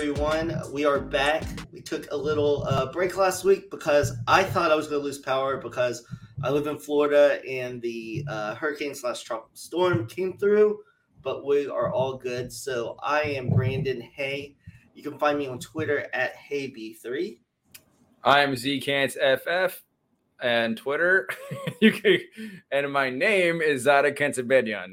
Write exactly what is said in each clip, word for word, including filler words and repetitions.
everyone. We are back. We took a little uh, break last week because I thought I was going to lose power because I live in Florida and the uh, hurricane slash tropical storm came through, but we are all good. So I am Brandon Hay. You can find me on Twitter at Hay B three. I am ZCantsFF and Twitter. you can, and my name is Zada Kentabedian.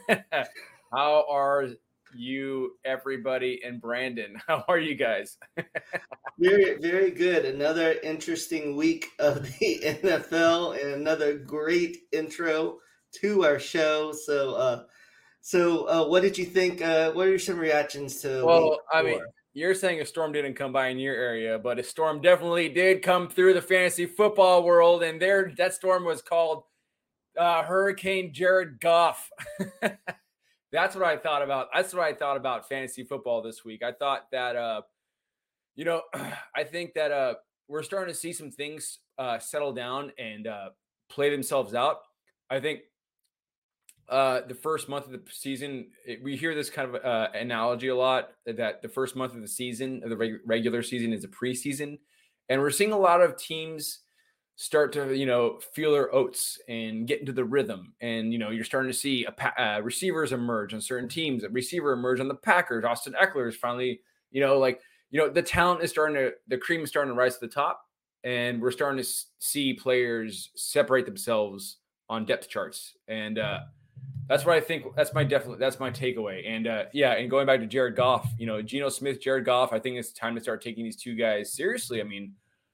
How are you, everybody, and Brandon? How are you guys? Very, very good. Another interesting week of the N F L and another great intro to our show. So, uh, so uh, what did you think? Uh, what are some reactions to? Well, week I four? mean, you're saying a storm didn't come by in your area, but a storm definitely did come through the fantasy football world, and there that storm was called uh, Hurricane Jared Goff. That's what I thought about. That's what I thought about fantasy football this week. I thought that, uh, you know, I think that uh, we're starting to see some things uh, settle down and uh, play themselves out. I think uh, the first month of the season, it, we hear this kind of uh, analogy a lot that the first month of the season, of the reg- regular season, is a preseason, and we're seeing a lot of teams start to, you know, feel their oats and get into the rhythm. And, you know, you're starting to see a pa- uh, receivers emerge on certain teams, a receiver emerge on the Packers. Austin Eckler is finally, you know, like, you know, the talent is starting to, the cream is starting to rise to the top. And we're starting to s- see players separate themselves on depth charts. And uh, that's what I think. That's my definitely, that's my takeaway. And uh, yeah, and going back to Jared Goff, you know, Geno Smith, Jared Goff, I think it's time to start taking these two guys seriously. I mean,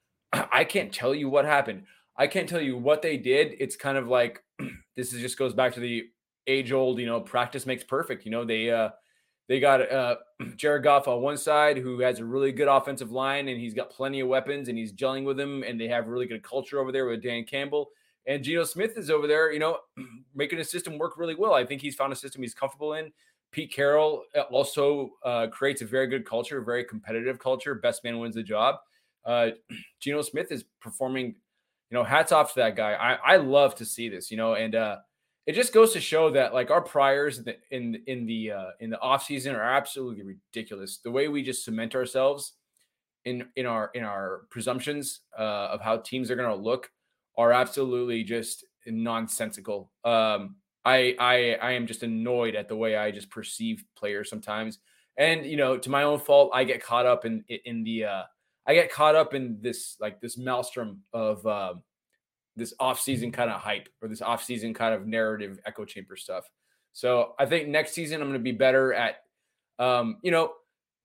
I can't tell you what happened. I can't tell you what they did. It's kind of like this is just goes back to the age old, you know, practice makes perfect. You know, they uh they got uh Jared Goff on one side who has a really good offensive line and he's got plenty of weapons and he's gelling with them and they have really good culture over there with Dan Campbell. And Geno Smith is over there, you know, making a system work really well. I think he's found a system he's comfortable in. Pete Carroll also uh, creates a very good culture, very competitive culture. Best man wins the job. Uh, Geno Smith is performing, you know, hats off to that guy. I, I love to see this, you know, and uh, it just goes to show that like our priors in the, in, in the, uh, in the off season are absolutely ridiculous. The way we just cement ourselves in, in our, in our presumptions uh, of how teams are going to look are absolutely just nonsensical. Um, I, I, I am just annoyed at the way I just perceive players sometimes. And, you know, to my own fault, I get caught up in, in the, uh, I get caught up in this, like this maelstrom of uh, this off-season kind of hype or this off-season kind of narrative echo chamber stuff. So I think next season I'm going to be better at, um, you know,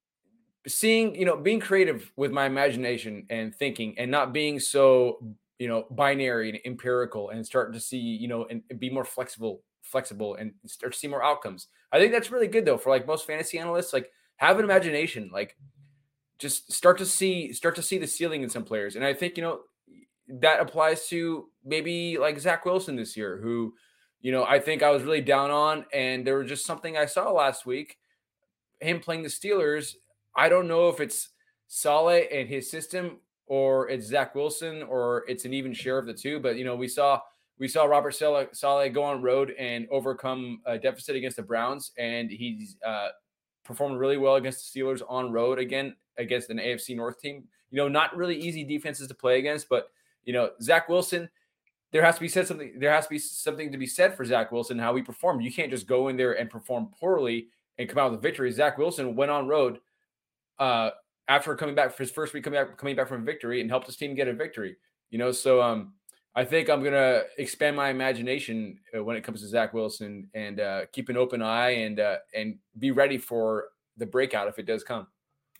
seeing, you know, being creative with my imagination and thinking and not being so, you know, binary and empirical and starting to see, you know, and, and be more flexible, flexible and start to see more outcomes. I think that's really good though, for like most fantasy analysts, like have an imagination, like, just start to see start to see the ceiling in some players. And I think, you know, that applies to maybe like Zach Wilson this year, who, you know, I think I was really down on. And there was just something I saw last week, him playing the Steelers. I don't know if it's Saleh and his system or it's Zach Wilson or it's an even share of the two. But, you know, we saw we saw Robert Saleh, Saleh go on road and overcome a deficit against the Browns. And he's uh, performed really well against the Steelers on road again, against an A F C North team. You know, not really easy defenses to play against, but, you know, Zach Wilson, there has to be said something, there has to be something to be said for Zach Wilson, how he performed. You can't just go in there and perform poorly and come out with a victory. Zach Wilson went on road uh, after coming back for his first week, coming back, coming back from victory and helped his team get a victory, you know? So um, I think I'm going to expand my imagination uh, when it comes to Zach Wilson and uh, keep an open eye and, uh, and be ready for the breakout if it does come.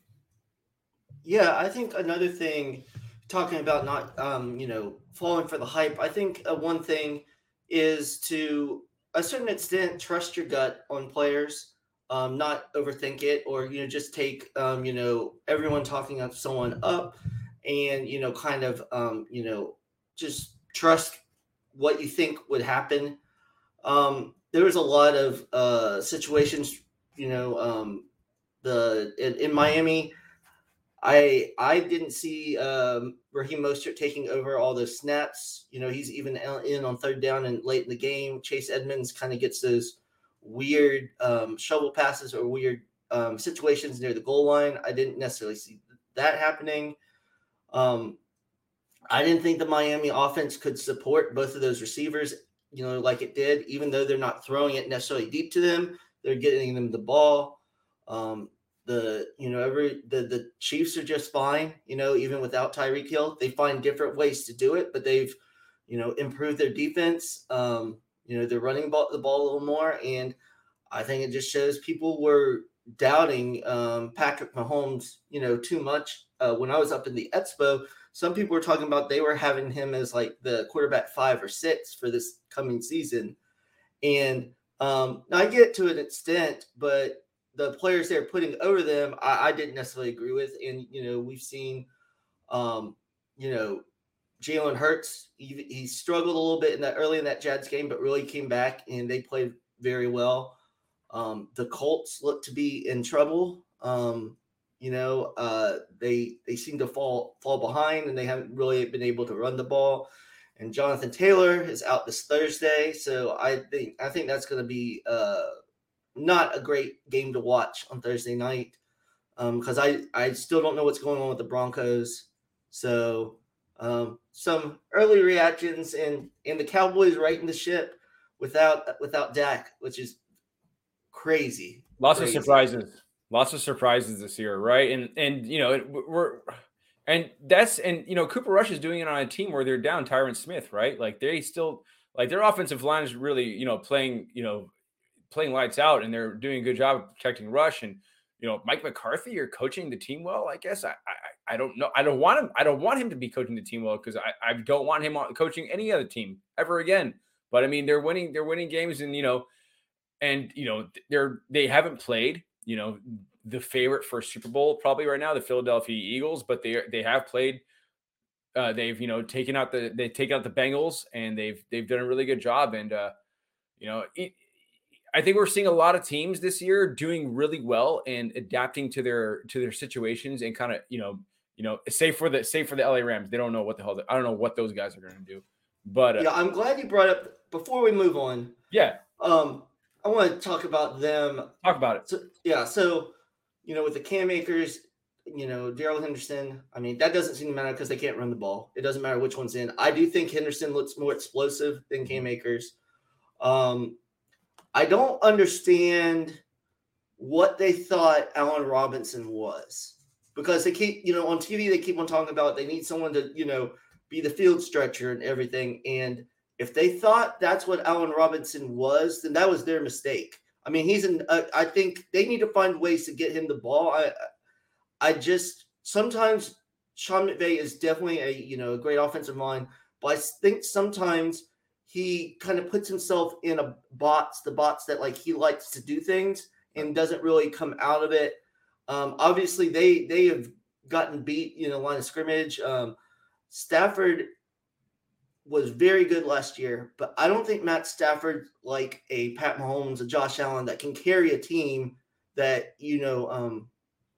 Yeah, I think another thing, talking about not, um, you know, falling for the hype, I think uh, one thing is to a certain extent trust your gut on players, um, not overthink it, or you know, just take, um, you know, everyone talking of someone up, and you know, kind of, um, you know, just trust what you think would happen. Um, there was a lot of uh, situations, you know, um, the in, in Miami. I I didn't see um, Raheem Mostert taking over all those snaps. You know, he's even in on third down and late in the game. Chase Edmonds kind of gets those weird um, shovel passes or weird um, situations near the goal line. I didn't necessarily see that happening. Um, I didn't think the Miami offense could support both of those receivers, you know, like it did, even though they're not throwing it necessarily deep to them. They're getting them the ball. Um, the you know every the the Chiefs are just fine, you know, even without Tyreek Hill. They find different ways to do it, but they've you know improved their defense. Um, you know, they're running ball, the ball a little more, and I think it just shows people were doubting um, Patrick Mahomes, you know, too much. Uh, when I was up in the Expo, some people were talking about they were having him as like the quarterback five or six for this coming season. And um, I get to an extent, but the players they're putting over them, I, I didn't necessarily agree with. And, you know, we've seen, um, you know, Jalen Hurts, he, he struggled a little bit in that early in that Jags game, but really came back and they played very well. Um, the Colts look to be in trouble. Um, you know, uh, they they seem to fall fall behind, and they haven't really been able to run the ball. And Jonathan Taylor is out this Thursday, so I think I think that's going to be uh, not a great game to watch on Thursday night because um, I I still don't know what's going on with the Broncos. So um, some early reactions, and and the Cowboys righting the ship without without Dak, which is crazy. Lots crazy. of surprises. Lots of surprises this year, right? And and you know, we're and that's and you know, Cooper Rush is doing it on a team where they're down Tyron Smith, right? Like they still like their offensive line is really, you know, playing, you know, playing lights out, and they're doing a good job of protecting Rush. And you know, Mike McCarthy, you're coaching the team well. I guess I I, I don't know. I don't want him. I don't want him to be coaching the team well because I, I don't want him on coaching any other team ever again. But I mean, they're winning. They're winning games, and you know. And, you know, they're, they haven't played, you know, the favorite for Super Bowl probably right now, the Philadelphia Eagles, but they, they have played, uh, they've, you know, taken out the, they take out the Bengals, and they've, they've done a really good job. And, uh, you know, it, I think we're seeing a lot of teams this year doing really well and adapting to their, to their situations and kind of, you know, you know, save for the, save for the L A Rams. They don't know what the hell, I don't know what those guys are going to do, but uh, yeah, I'm glad you brought up before we move on. Yeah. Um, I want to talk about them. Talk about it. So, yeah. So, you know, with the Cam Akers, you know, Darrell Henderson, I mean, that doesn't seem to matter because they can't run the ball. It doesn't matter which one's in. I do think Henderson looks more explosive than Cam Akers. Um, I don't understand what they thought Allen Robinson was because they keep, you know, on T V, they keep on talking about they need someone to, you know, be the field stretcher and everything. And if they thought that's what Allen Robinson was, then that was their mistake. I mean, he's an. Uh, I think they need to find ways to get him the ball. I, I just sometimes Sean McVay is definitely a you know a great offensive mind, but I think sometimes he kind of puts himself in a box, the box that like he likes to do things and doesn't really come out of it. Um, obviously, they they have gotten beat, you know, line of scrimmage. Um, Stafford was very good last year, but I don't think Matt Stafford, like a Pat Mahomes, a Josh Allen, that can carry a team that, you know, um,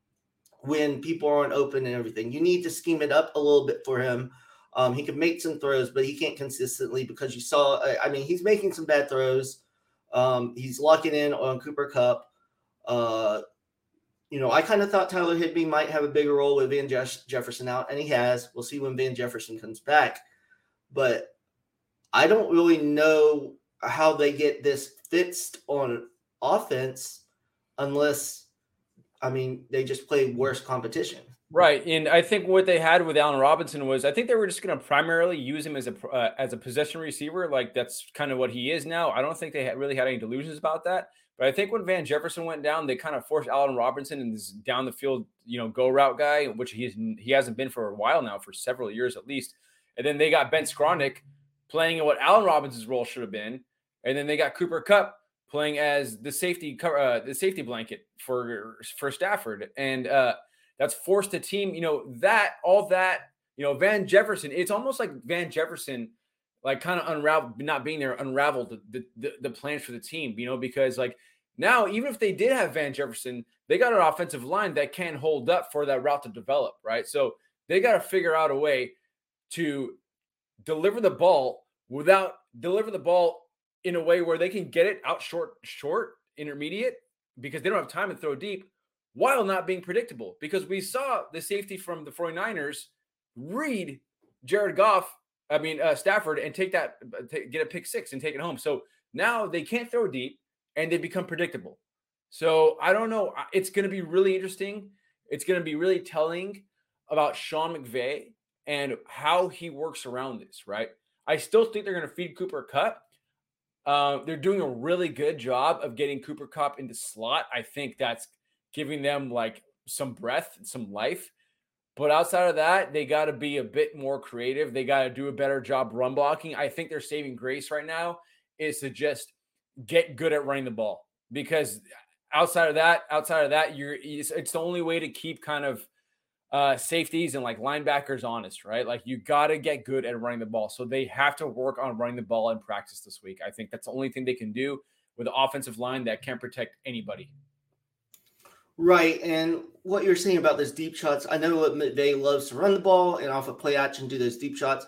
when people aren't open and everything. You need to scheme it up a little bit for him. Um, he can make some throws, but he can't consistently because you saw, I mean, he's making some bad throws. Um, he's locking in on Cooper Kupp. Uh, you know, I kind of thought Tyler Higbee might have a bigger role with Van Jeff- Jefferson out, and he has. We'll see when Van Jefferson comes back. But I don't really know how they get this fixed on offense unless, I mean, they just play worse competition. Right, and I think what they had with Allen Robinson was I think they were just going to primarily use him as a uh, as a possession receiver. Like that's kind of what he is now. I don't think they had really had any delusions about that. But I think when Van Jefferson went down, they kind of forced Allen Robinson and this down the field, you know, go route guy, which he's he hasn't been for a while now, for several years at least. And then they got Ben Skowronek playing in what Allen Robinson's role should have been, and then they got Cooper Kupp playing as the safety uh, the safety blanket for for Stafford, and uh, that's forced the team. You know that all that you know Van Jefferson. It's almost like Van Jefferson, like kind of unraveled, not being there, unraveled the, the the plans for the team. You know because like now even if they did have Van Jefferson, they got an offensive line that can hold up for that route to develop, right? So they got to figure out a way to deliver the ball without deliver the ball in a way where they can get it out short, short, intermediate, because they don't have time to throw deep, while not being predictable, because we saw the safety from the 49ers read Jared Goff, I mean, uh, Stafford, and take that, t- get a pick six and take it home. So now they can't throw deep and they become predictable. So I don't know. It's going to be really interesting. It's going to be really telling about Sean McVay and how he works around this, right? I still think they're going to feed Cooper Kupp. Uh, they're doing a really good job of getting Cooper Kupp into slot. I think that's giving them like some breath, some life. But outside of that, they got to be a bit more creative. They got to do a better job run blocking. I think their saving grace right now is to just get good at running the ball, because outside of that, outside of that, you're it's, it's the only way to keep kind of uh, safeties and like linebackers honest, right? Like you got to get good at running the ball. So they have to work on running the ball in practice this week. I think that's the only thing they can do with an offensive line that can't protect anybody. Right, and what you're saying about those deep shots, I know what McVay loves to run the ball and off of play action do those deep shots.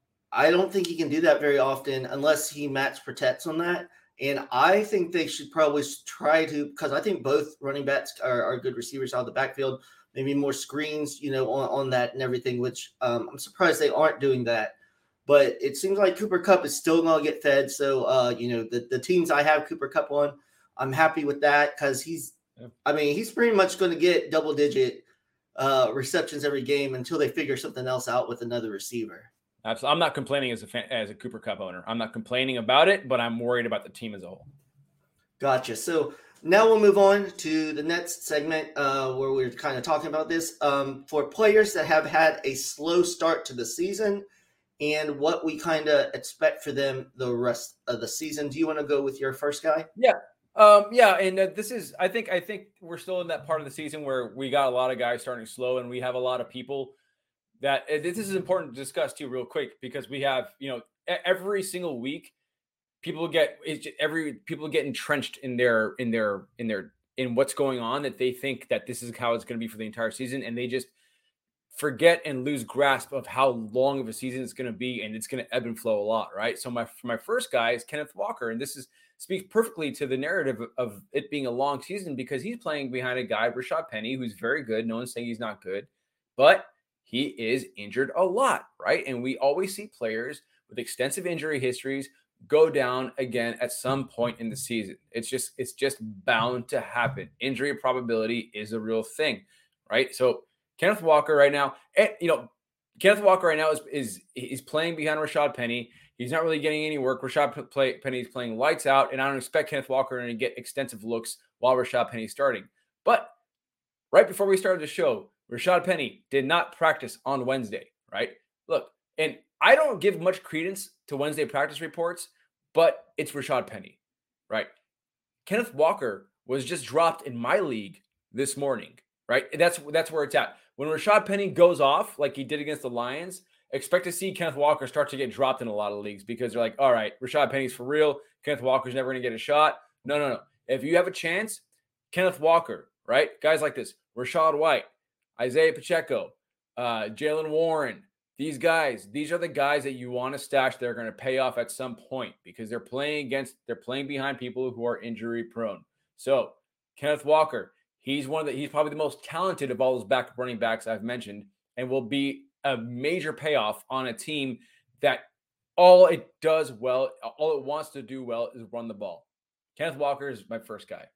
I don't think he can do that very often unless he match protects on that. And I think they should probably try to, because I think both running backs are, are good receivers out of the backfield, maybe more screens, you know, on, on that and everything, which um, I'm surprised they aren't doing that. But it seems like Cooper Kupp is still going to get fed. So, uh, you know, the, the teams I have Cooper Kupp on, I'm happy with that because he's, I mean, he's pretty much going to get double-digit uh, receptions every game until they figure something else out with another receiver. Absolutely. I'm not complaining as a fan, as a Cooper Kupp owner. I'm not complaining about it, but I'm worried about the team as a whole. Gotcha. So now we'll move on to the next segment uh, where we're kind of talking about this. Um, for players that have had a slow start to the season and what we kind of expect for them the rest of the season. Do you want to go with your first guy? Yeah. Um, yeah, and uh, this is, I think, I think we're still in that part of the season where we got a lot of guys starting slow, and we have a lot of people that uh, this is important to discuss too, real quick, because we have, you know, every single week, people get it's just, every people get entrenched in their in their in their in what's going on, that they think that this is how it's going to be for the entire season, and they just forget and lose grasp of how long of a season it's going to be, and it's going to ebb and flow a lot, right? So my my first guy is Kenneth Walker, and this is speaks perfectly to the narrative of it being a long season, because he's playing behind a guy, Rashad Penny, who's very good. No one's saying he's not good, but he is injured a lot, right? And we always see players with extensive injury histories go down again at some point in the season. It's just it's just bound to happen. Injury probability is a real thing, right? So Kenneth Walker right now, and you know, Kenneth Walker right now is is is playing behind Rashad Penny. He's not really getting any work. Rashad play, Penny is playing lights out, and I don't expect Kenneth Walker to get extensive looks while Rashad Penny is starting. But right before we started the show, Rashad Penny did not practice on Wednesday, right? Look, and I don't give much credence to Wednesday practice reports, but it's Rashad Penny, right? Kenneth Walker was just dropped in my league this morning, right? That's that's where it's at. When Rashad Penny goes off like he did against the Lions, expect to see Kenneth Walker start to get dropped in a lot of leagues, because they're like, all right, Rashad Penny's for real. Kenneth Walker's never going to get a shot. No, no, no. If you have a chance, Kenneth Walker, right? Guys like this, Rachaad White, Isaiah Pacheco, uh, Jaylen Warren, these guys, these are the guys that you want to stash. They're going to pay off at some point, because they're playing against, they're playing behind people who are injury prone. So Kenneth Walker, he's one of the, he's probably the most talented of all those backup running backs I've mentioned, and will be a major payoff on a team that all it does well, all it wants to do well is run the ball. Kenneth Walker is my first guy.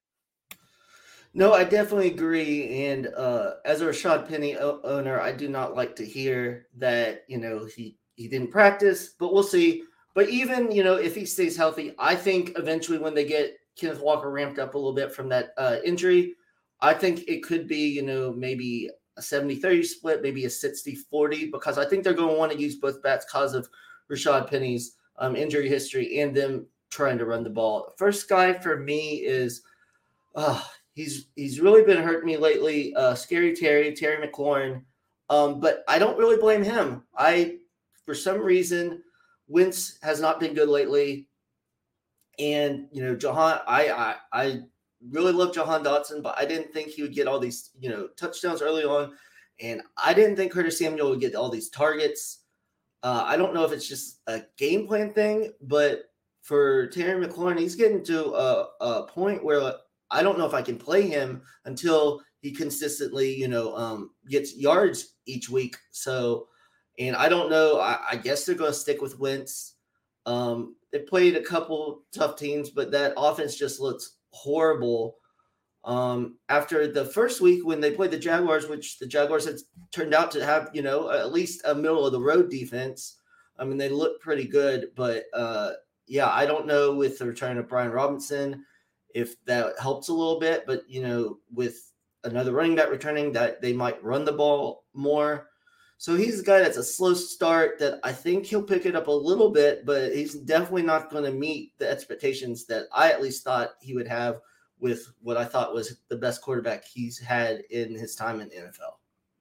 No, I definitely agree. And uh, as a Rashad Penny o- owner, I do not like to hear that, you know, he, he didn't practice, but we'll see. But even, you know, if he stays healthy, I think eventually when they get Kenneth Walker ramped up a little bit from that uh, injury, I think it could be, you know, maybe a seventy thirty split, maybe a sixty forty, because I think they're going to want to use both bats because of Rashad Penny's um, injury history and them trying to run the ball. First guy for me is uh, he's he's really been hurting me lately. Uh, Scary Terry, Terry McLaurin. Um, but I don't really blame him. I, for some reason, Wentz has not been good lately. And, you know, Jahan, I, I, I really love Jahan Dotson, but I didn't think he would get all these, you know, touchdowns early on. And I didn't think Curtis Samuel would get all these targets. Uh, I don't know if it's just a game plan thing, but for Terry McLaurin, he's getting to a, a point where I don't know if I can play him until he consistently, you know, um, gets yards each week. So, and I don't know. I, I guess they're going to stick with Wentz. Um, they played a couple tough teams, but that offense just looks horrible. Um, after the first week when they played the Jaguars, which the Jaguars had turned out to have, you know, at least a middle of the road defense. I mean, they looked pretty good, but uh, yeah, I don't know with the return of Brian Robinson if that helps a little bit, but you know, with another running back returning, that they might run the ball more. So he's a guy that's a slow start that I think he'll pick it up a little bit, but he's definitely not going to meet the expectations that I at least thought he would have with what I thought was the best quarterback he's had in his time in the N F L.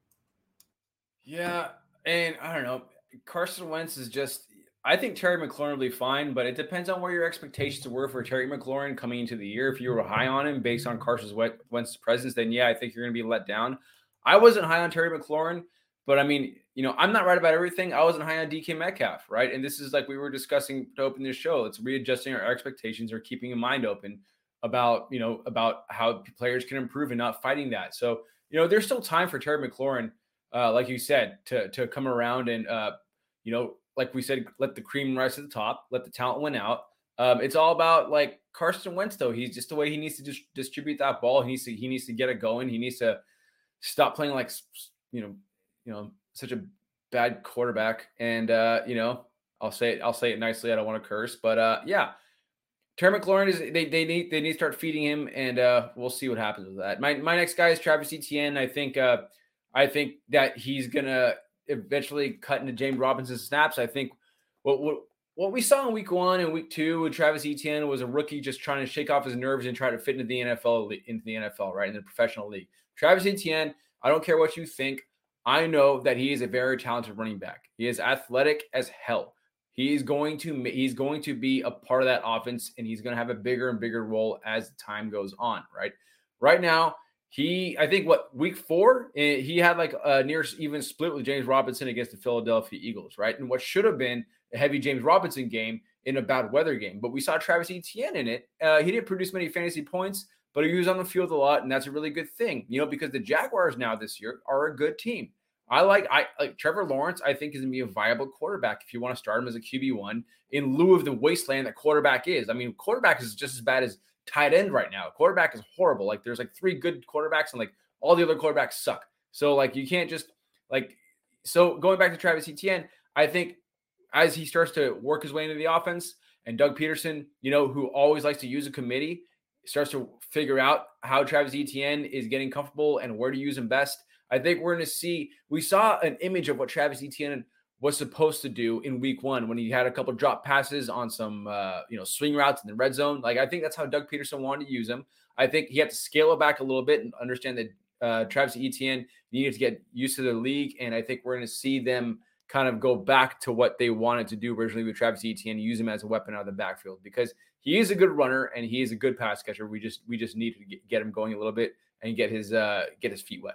Yeah, and I don't know. Carson Wentz is just – I think Terry McLaurin will be fine, but it depends on where your expectations were for Terry McLaurin coming into the year. If you were high on him based on Carson Wentz's presence, then yeah, I think you're going to be let down. I wasn't high on Terry McLaurin, but I mean, you know, I'm not right about everything. I wasn't high on D K Metcalf, right? And this is like we were discussing to open this show. It's readjusting our expectations or keeping a mind open about, you know, about how players can improve and not fighting that. So, you know, there's still time for Terry McLaurin, uh, like you said, to to come around and, uh, you know, like we said, let the cream rise to the top, let the talent win out. Um, it's all about like Carson Wentz, though. He's just the way he needs to just distribute that ball. He needs to he needs to get it going. He needs to stop playing like, you know, you know, such a bad quarterback. And uh, you know, I'll say it, I'll say it nicely. I don't want to curse, but uh, yeah. Terry McLaurin is they they need they need to start feeding him, and uh, we'll see what happens with that. My my next guy is Travis Etienne. I think uh, I think that he's gonna eventually cut into James Robinson's snaps. I think what what what we saw in week one and week two with Travis Etienne was a rookie just trying to shake off his nerves and try to fit into the N F L into the N F L, right, in the professional league. Travis Etienne, I don't care what you think. I know that he is a very talented running back. He is athletic as hell. He's going to he's going to be a part of that offense, and he's going to have a bigger and bigger role as time goes on, right? Right now, he I think what week four he had like a near even split with James Robinson against the Philadelphia Eagles, right? And what should have been a heavy James Robinson game in a bad weather game, but we saw Travis Etienne in it. Uh, he didn't produce many fantasy points, but he was on the field a lot, and that's a really good thing, you know, because the Jaguars now this year are a good team. I like I like Trevor Lawrence, I think is going to be a viable quarterback if you want to start him as a Q B one in lieu of the wasteland that quarterback is. I mean, quarterback is just as bad as tight end right now. Quarterback is horrible. Like there's like three good quarterbacks and like all the other quarterbacks suck. So like you can't just like so going back to Travis Etienne, I think as he starts to work his way into the offense and Doug Peterson, you know, who always likes to use a committee, starts to figure out how Travis Etienne is getting comfortable and where to use him best. I think we're going to see, we saw an image of what Travis Etienne was supposed to do in week one when he had a couple drop passes on some, uh, you know, swing routes in the red zone. Like, I think that's how Doug Peterson wanted to use him. I think he had to scale it back a little bit and understand that uh, Travis Etienne needed to get used to the league. And I think we're going to see them kind of go back to what they wanted to do originally with Travis Etienne, use him as a weapon out of the backfield because he is a good runner and he is a good pass catcher. We just, we just need to get, get him going a little bit and get his, uh, get his feet wet.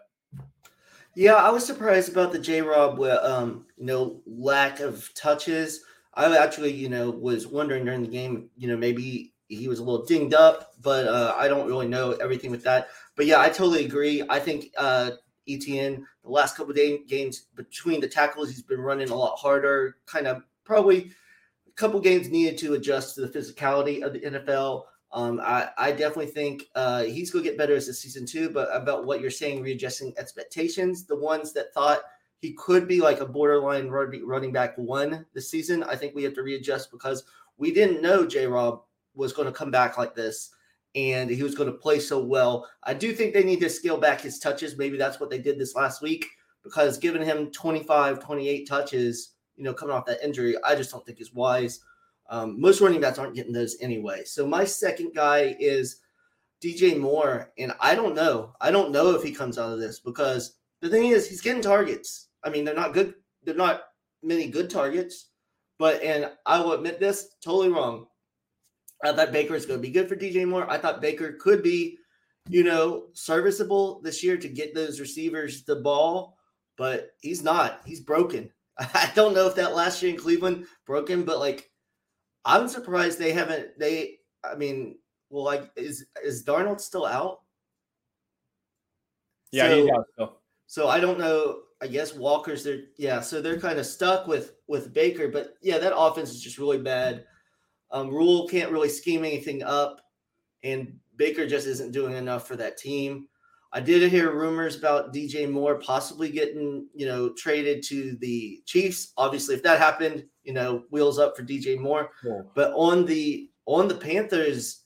Yeah, I was surprised about the J-Rob, um, you know, lack of touches. I actually, you know, was wondering during the game, you know, maybe he was a little dinged up, but uh, I don't really know everything with that. But yeah, I totally agree. I think uh, Etienne, the last couple of day, games between the tackles, he's been running a lot harder. Kind of probably a couple games needed to adjust to the physicality of the N F L. Um, I, I definitely think uh, he's going to get better as the season two, but about what you're saying, readjusting expectations, the ones that thought he could be like a borderline running back one this season, I think we have to readjust because we didn't know J-Rob was going to come back like this and he was going to play so well. I do think they need to scale back his touches. Maybe that's what they did this last week because giving him twenty-five, twenty-eight touches, you know, coming off that injury, I just don't think is wise. Um, most running backs aren't getting those anyway. So my second guy is D J Moore, and I don't know. I don't know if he comes out of this because the thing is he's getting targets. I mean, they're not good. They're not many good targets, but and I will admit this, totally wrong. I thought Baker is going to be good for D J Moore. I thought Baker could be, you know, serviceable this year to get those receivers the ball, but he's not. He's broken. I don't know if that last year in Cleveland broke him, but like, I'm surprised they haven't. They, I mean, well, like, is is Darnold still out? Yeah, he's So out still. so I don't know. I guess Walker's there. Yeah, so they're kind of stuck with with Baker. But yeah, that offense is just really bad. Um, Rule can't really scheme anything up, and Baker just isn't doing enough for that team. I did hear rumors about D J Moore possibly getting, you know, traded to the Chiefs. Obviously, if that happened, you know, wheels up for D J Moore. Cool. But on the on the Panthers,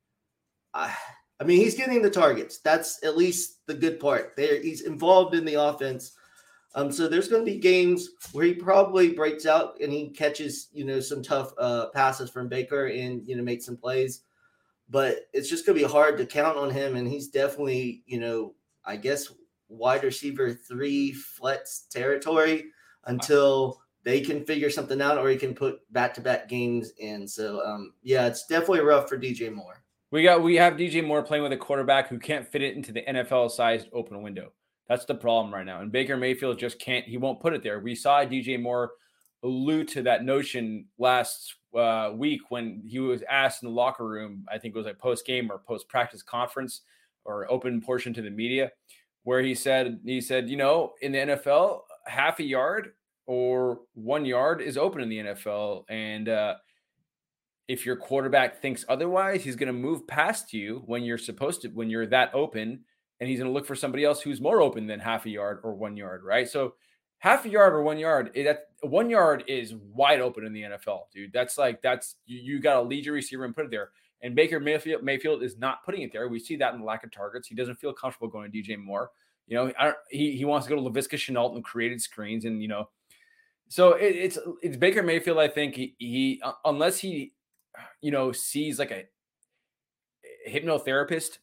I, I mean, he's getting the targets. That's at least the good part. There, he's involved in the offense. Um, so there's going to be games where he probably breaks out and he catches, you know, some tough uh, passes from Baker and, you know, makes some plays. But it's just going to be hard to count on him. And he's definitely, you know, I guess wide receiver three flex territory until they can figure something out or he can put back-to-back games in. So, um, yeah, it's definitely rough for D J Moore. We got we have D J Moore playing with a quarterback who can't fit it into the N F L-sized open window. That's the problem right now. And Baker Mayfield just can't, he won't put it there. We saw D J Moore allude to that notion last uh, week when he was asked in the locker room, I think it was like post-game or post-practice conference or open portion to the media, where he said, he said, you know, in the N F L, half a yard or one yard is open in the N F L. And uh, if your quarterback thinks otherwise, he's going to move past you when you're supposed to, when you're that open, and he's going to look for somebody else who's more open than half a yard or one yard, right? So half a yard or one yard, that one yard is wide open in the N F L, dude. That's like, that's, you, you got to lead your receiver and put it there. And Baker Mayfield, Mayfield is not putting it there. We see that in the lack of targets. He doesn't feel comfortable going to D J Moore. You know, I don't, he, he wants to go to Laviska Shenault and created screens. And, you know, so it, it's, it's Baker Mayfield. I think he, he, unless he, you know, sees like a hypnotherapist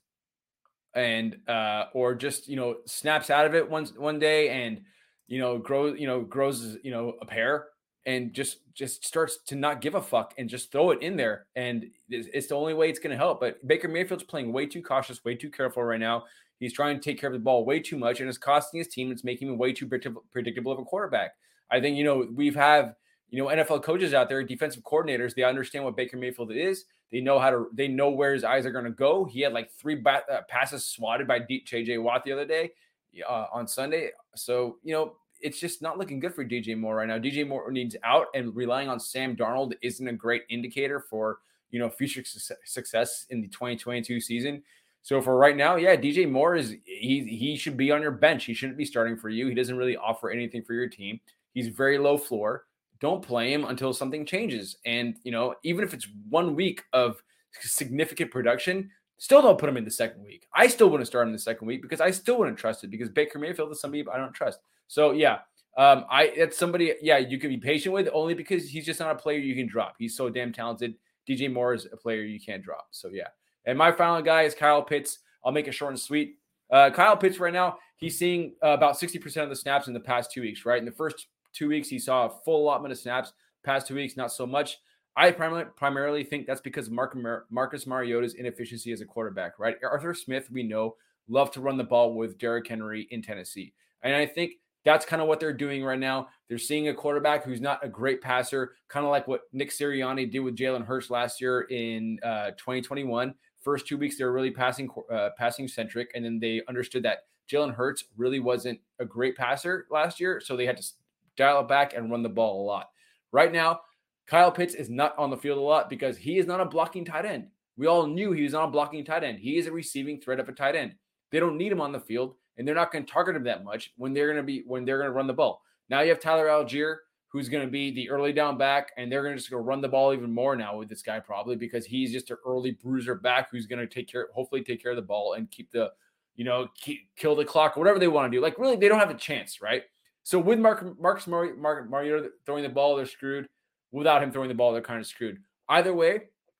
and, uh, or just, you know, snaps out of it one, one day and, you know, grows, you know, grows, you know, a pair and just, just starts to not give a fuck and just throw it in there. And it's, it's the only way it's going to help. But Baker Mayfield's playing way too cautious, way too careful right now. He's trying to take care of the ball way too much and it's costing his team. It's making him way too predictable, predictable of a quarterback. I think, you know, we've have, you know, N F L coaches out there, defensive coordinators, they understand what Baker Mayfield is. They know how to, they know where his eyes are going to go. He had like three bat, uh, passes swatted by D J J Watt the other day uh, on Sunday. So, you know, it's just not looking good for D J Moore right now. D J Moore needs out, and relying on Sam Darnold isn't a great indicator for, you know, future su- success in the twenty twenty-two season. So for right now, yeah, D J Moore is, he, he should be on your bench. He shouldn't be starting for you. He doesn't really offer anything for your team. He's very low floor. Don't play him until something changes. And, you know, even if it's one week of significant production, still don't put him in the second week. I still wouldn't start him in the second week because I still wouldn't trust it because Baker Mayfield is somebody I don't trust. So, yeah, um, I it's somebody, yeah, you can be patient with only because he's just not a player you can drop. He's so damn talented. D J Moore is a player you can't drop. So, yeah. And my final guy is Kyle Pitts. I'll make it short and sweet. Uh, Kyle Pitts right now, he's seeing uh, about sixty percent of the snaps in the past two weeks, right? In the first two weeks, he saw a full allotment of snaps. Past two weeks, not so much. I primarily, primarily think that's because of Mark, Mar- Marcus Mariota's inefficiency as a quarterback, right? Arthur Smith, we know, loved to run the ball with Derrick Henry in Tennessee. And I think that's kind of what they're doing right now. They're seeing a quarterback who's not a great passer, kind of like what Nick Sirianni did with Jalen Hurts last year in uh, twenty twenty-one. First two weeks, they were really passing uh, passing centric, and then they understood that Jalen Hurts really wasn't a great passer last year, so they had to dial it back and run the ball a lot. Right now, Kyle Pitts is not on the field a lot because he is not a blocking tight end. We all knew he was not a blocking tight end. He is a receiving threat of a tight end. They don't need him on the field, and they're not going to target him that much when they're going to be when they're going to run the ball. Now you have Tyler Algier, who's going to be the early down back, and they're going to just go run the ball even more now with this guy probably because he's just an early bruiser back who's going to take care, hopefully take care of the ball and keep the, you know, keep, kill the clock, whatever they want to do. Like really, they don't have a chance, right? So with Mark, Marcus Mar- Mar- Mariota throwing the ball, they're screwed. Without him throwing the ball, they're kind of screwed. Either way,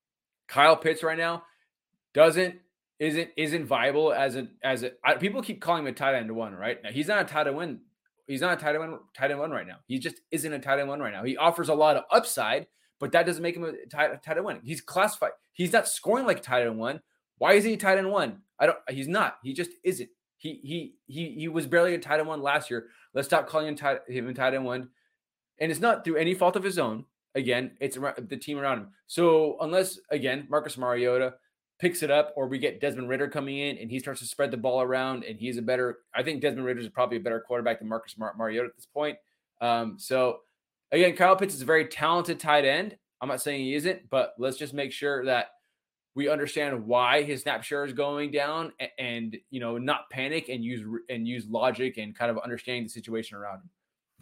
Kyle Pitts right now doesn't isn't isn't viable as a as a I, people keep calling him a tight end one, right? Now he's not a tight end one. He's not a tight end tight end one right now. He just isn't a tight end one right now. He offers a lot of upside, but that doesn't make him a tight, tight end one. He's classified. He's not scoring like a tight end one. Why is he a tight end one? I don't. He's not. He just isn't. He he he he was barely a tight end one last year. Let's stop calling him tight him a tight end one. And it's not through any fault of his own. Again, it's the team around him. So unless, again, Marcus Mariota picks it up, or we get Desmond Ridder coming in and he starts to spread the ball around, and he's a better, I think Desmond Ridder is probably a better quarterback than Marcus Mar- Mariota at this point. Um, so again, Kyle Pitts is a very talented tight end. I'm not saying he isn't, but let's just make sure that we understand why his snap share is going down, and, and you know, not panic and use and use logic and kind of understanding the situation around him.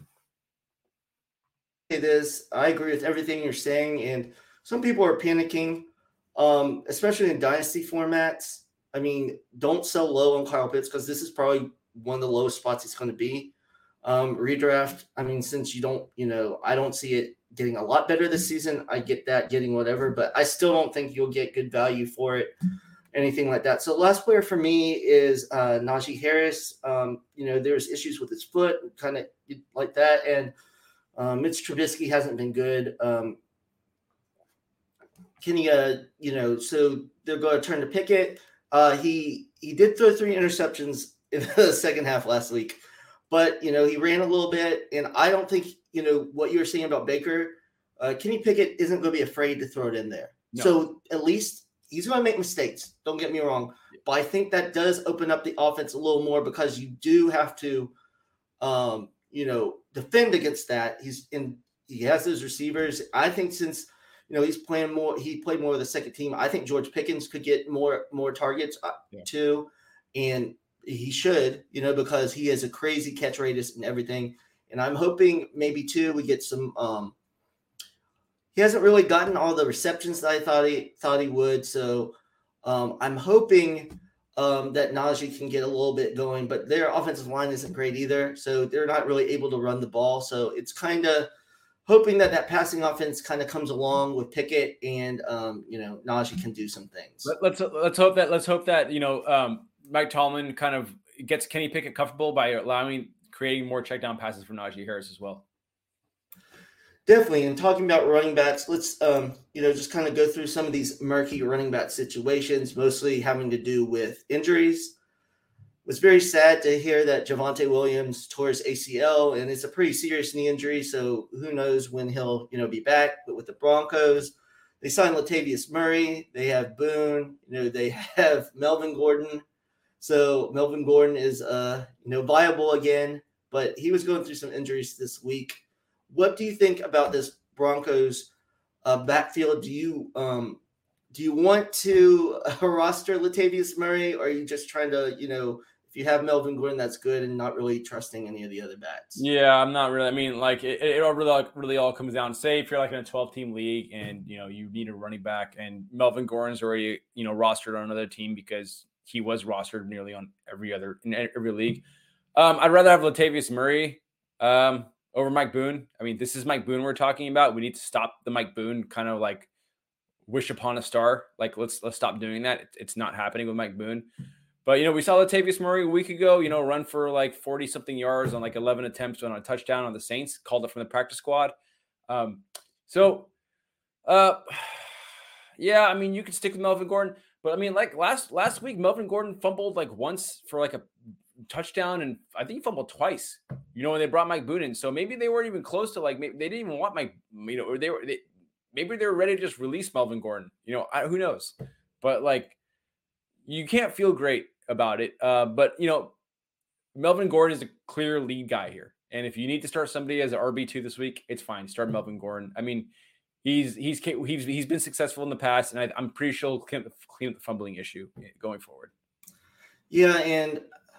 It is. I agree with everything you're saying, and some people are panicking, um, especially in dynasty formats. I mean, don't sell low on Kyle Pitts because this is probably one of the lowest spots he's going to be. Um, redraft. I mean, since you don't, you know, I don't see it getting a lot better this season. I get that getting whatever, but I still don't think you'll get good value for it, anything like that. So last player for me is uh, Najee Harris. Um, you know, there's issues with his foot, kind of like that. And um, Mitch Trubisky hasn't been good. Um, Kenny, uh, you know, so they're going to turn to Pickett. Uh, he, he did throw three interceptions in the second half last week, but, you know, he ran a little bit, and I don't think, you know, what you were saying about Baker, uh, Kenny Pickett isn't going to be afraid to throw it in there. No. So at least he's going to make mistakes. Don't get me wrong. But I think that does open up the offense a little more because you do have to, um, you know, defend against that. He's in, he has those receivers. I think since, you know, he's playing more, he played more of the second team. I think George Pickens could get more, more targets uh, yeah. too. And he should, you know, because he has a crazy catch radius and everything. And I'm hoping maybe too we get some. Um, he hasn't really gotten all the receptions that I thought he thought he would. So um, I'm hoping um, that Najee can get a little bit going. But their offensive line isn't great either, so they're not really able to run the ball. So it's kind of hoping that that passing offense kind of comes along with Pickett, and um, you know, Najee can do some things. Let's let's hope that let's hope that you know um, Mike Tomlin kind of gets Kenny Pickett comfortable by allowing. creating more check down passes for Najee Harris as well. Definitely. And talking about running backs, let's, um, you know, just kind of go through some of these murky running back situations, mostly having to do with injuries. It was very sad to hear that Javonte Williams tore his A C L, and it's a pretty serious knee injury. So who knows when he'll, you know, be back. But with the Broncos, they signed Latavius Murray. They have Boone. You know, they have Melvin Gordon. So Melvin Gordon is, uh, you know, viable again, but he was going through some injuries this week. What do you think about this Broncos uh, backfield? Do you um, do you want to uh, roster Latavius Murray, or are you just trying to, you know, if you have Melvin Gordon, that's good, and not really trusting any of the other backs? Yeah, I'm not really. I mean, like it, it all really, really all comes down. Say if you're like in a twelve-team league and you know you need a running back, and Melvin Gordon's already you know rostered on another team because he was rostered nearly on every other in every league. Um, I'd rather have Latavius Murray um, over Mike Boone. I mean, this is Mike Boone we're talking about. We need to stop the Mike Boone kind of like wish upon a star. Like let's let's stop doing that. It's, it's not happening with Mike Boone. But you know, we saw Latavius Murray a week ago. You know, run for like forty something yards on like eleven attempts on a touchdown on the Saints. Called it from the practice squad. Um, so, uh, yeah, I mean, you can stick with Melvin Gordon. But I mean, like last last week, Melvin Gordon fumbled like once for like a touchdown, and I think he fumbled twice. You know, when they brought Mike Boone in, so maybe they weren't even close to like maybe they didn't even want Mike. You know, or they were they, maybe they were ready to just release Melvin Gordon. You know, I, who knows? But like, you can't feel great about it. Uh, but you know, Melvin Gordon is a clear lead guy here, and if you need to start somebody as an R B two this week, it's fine. Start Melvin Gordon. I mean. He's he's he's he's been successful in the past, and I, I'm pretty sure he'll clean, clean up the fumbling issue going forward. Yeah, and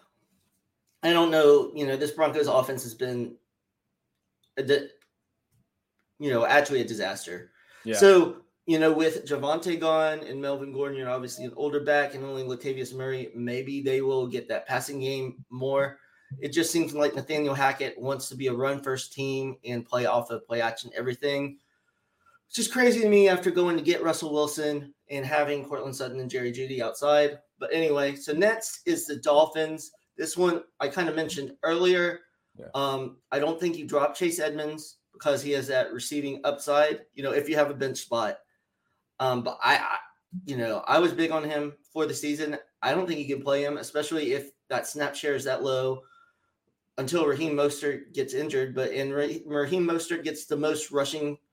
I don't know. You know, this Broncos offense has been, a di- you know, actually a disaster. Yeah. So you know, with Javonte gone and Melvin Gordon, you're obviously an older back, and only Latavius Murray. Maybe they will get that passing game more. It just seems like Nathaniel Hackett wants to be a run-first team and play off of play action everything. It's just crazy to me after going to get Russell Wilson and having Cortland Sutton and Jerry Jeudy outside. But anyway, so next is the Dolphins. This one I kind of mentioned earlier. Yeah. Um, I don't think you drop Chase Edmonds because he has that receiving upside, you know, if you have a bench spot. Um, but I, I, you know, I was big on him for the season. I don't think you can play him, especially if that snap share is that low until Raheem Mostert gets injured. But in Raheem Mostert gets the most rushing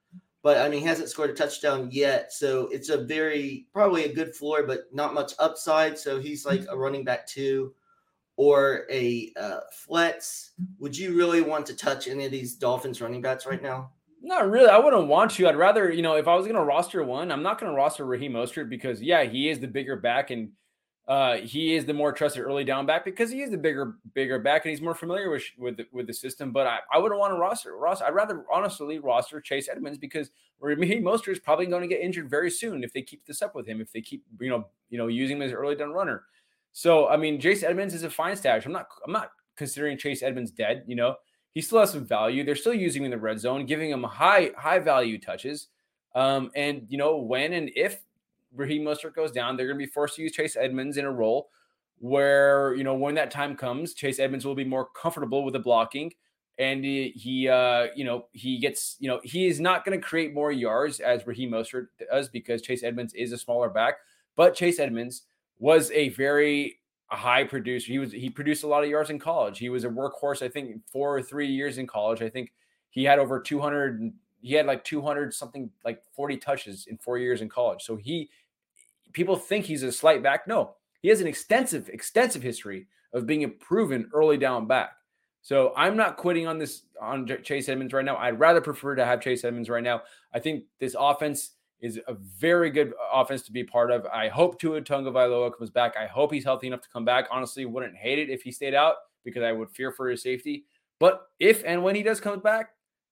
but I mean, he hasn't scored a touchdown yet. So it's a very, probably a good floor, but not much upside. So he's like a running back two or a uh, flex. Would you really want to touch any of these Dolphins running backs right now? Not really. I wouldn't want to. I'd rather, you know, if I was going to roster one, I'm not going to roster Raheem Mostert because, yeah, he is the bigger back and uh, he is the more trusted early down back because he is the bigger, bigger back and he's more familiar with with the, with the system. But I, I wouldn't want to roster roster. I'd rather honestly roster Chase Edmonds because Raheem Mostert is probably going to get injured very soon if they keep this up with him. If they keep, you know, you know, using him as an early down runner. So I mean, Chase Edmonds is a fine stash. I'm not. I'm not considering Chase Edmonds dead. You know. He still has some value. They're still using him in the red zone, giving him high, high value touches. Um, and, you know, when and if Raheem Mostert goes down, they're going to be forced to use Chase Edmonds in a role where, you know, when that time comes, Chase Edmonds will be more comfortable with the blocking. And he, he uh, you know, he gets, you know, he is not going to create more yards as Raheem Mostert does because Chase Edmonds is a smaller back. But Chase Edmonds was a very a high producer. He was, he produced a lot of yards in college. He was a workhorse, I think, four or three years in college. I think he had over two hundred, he had like two hundred something, like forty touches in four years in college. So he, people think he's a slight back. No, he has an extensive, extensive history of being a proven early down back. So I'm not quitting on this, on Chase Edmonds right now. I'd rather prefer to have Chase Edmonds right now. I think this offense is a very good offense to be part of. I hope Tua Tagovailoa comes back. I hope he's healthy enough to come back. Honestly, wouldn't hate it if he stayed out because I would fear for his safety. But if and when he does come back,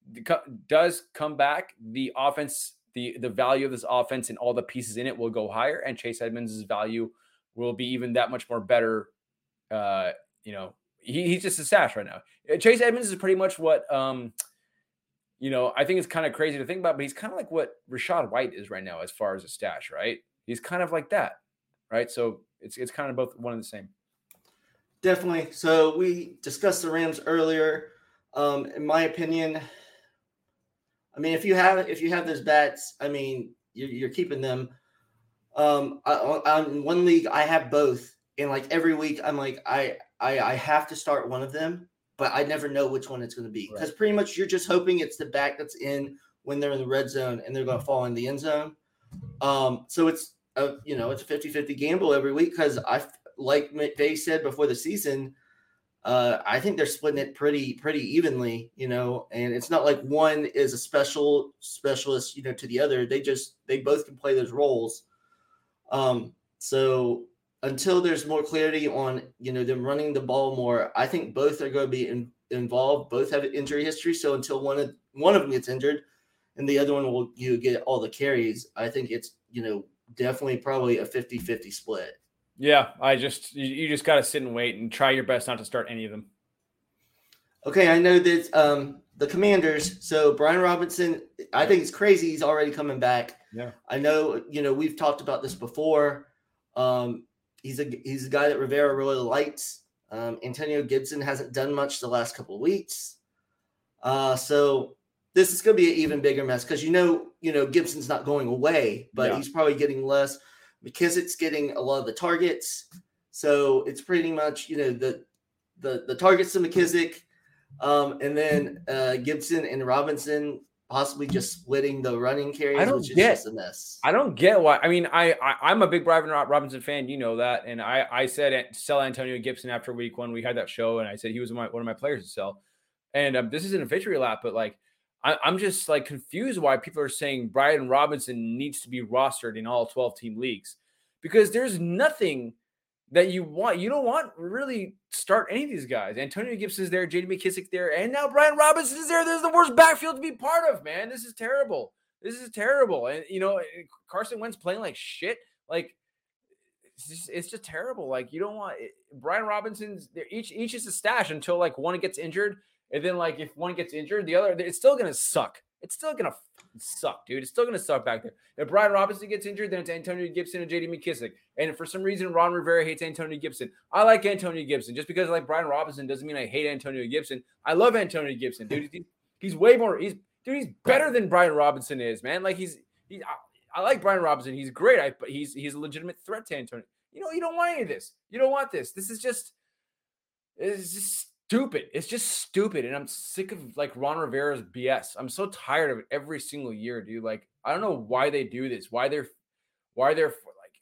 does come back, the offense, the, the value of this offense and all the pieces in it will go higher, and Chase Edmonds' value will be even that much more better. Uh, you know, he, he's just a stash right now. Chase Edmonds is pretty much what um, – you know, I think it's kind of crazy to think about, but he's kind of like what Rachaad White is right now as far as a stash, right? He's kind of like that, right? So it's it's kind of both one and the same. Definitely. So we discussed the Rams earlier. Um, in my opinion, I mean, if you have if you have those bats, I mean, you're, you're keeping them. Um, I, on one league, I have both, and like every week, I'm like, I I, I have to start one of them. But I never know which one it's going to be because right. Pretty much you're just hoping it's the back that's in when they're in the red zone and they're going to fall in the end zone. Um, so it's a, you know, it's a fifty-fifty gamble every week because I, like they said before the season, uh, I think they're splitting it pretty, pretty evenly, you know, and it's not like one is a special specialist, you know, to the other. They just, they both can play those roles. Um, so until there's more clarity on, you know, them running the ball more, I think both are going to be in, involved. Both have injury history. So until one of one of them gets injured and the other one will you get all the carries, I think it's, you know, definitely probably a fifty-fifty split. Yeah, I just you, you just got to sit and wait and try your best not to start any of them. Okay, I know that um, the Commanders. So Brian Robinson, I think it's crazy he's already coming back. Yeah, I know. You know, we've talked about this before. Um, He's a he's a guy that Rivera really likes. Um, Antonio Gibson hasn't done much the last couple of weeks, uh, so this is going to be an even bigger mess because you know you know Gibson's not going away, but yeah. He's probably getting less. McKissic's getting a lot of the targets, so it's pretty much you know the the the targets to McKissic, um, and then uh, Gibson and Robinson possibly just splitting the running carries, I don't which is get, just a mess. I don't get why. I mean, I, I I'm a big Brian Robinson fan, you know that, and I I said sell Antonio Gibson after week one. We had that show, and I said he was my, one of my players to sell. And um, this isn't a victory lap, but like I, I'm just like confused why people are saying Brian Robinson needs to be rostered in all twelve team leagues because there's nothing that you want. You don't want really start any of these guys. Antonio Gibson's there, J D McKissic there, and now Brian Robinson is there. There's the worst backfield to be part of, man. This is terrible. This is terrible. And, you know, Carson Wentz playing like shit. Like, it's just, it's just terrible. Like, you don't want it. Brian Robinson's there. Each, each is a stash until, like, one gets injured. And then, like, if one gets injured, the other, it's still going to suck. It's still going to suck, dude. It's still going to suck back there. If Brian Robinson gets injured, then it's Antonio Gibson and J D McKissic. And for some reason, Ron Rivera hates Antonio Gibson. I like Antonio Gibson. Just because I like Brian Robinson doesn't mean I hate Antonio Gibson. I love Antonio Gibson, dude. He's, he's way more, he's, dude, he's better than Brian Robinson is, man. Like, he's, he, I, I like Brian Robinson. He's great. I, but he's, he's a legitimate threat to Antonio. You know, you don't want any of this. You don't want this. This is just, it's just stupid. It's just stupid. And I'm sick of like Ron Rivera's B S. I'm so tired of it every single year, dude. Like, I don't know why they do this. Why they're, why they're like,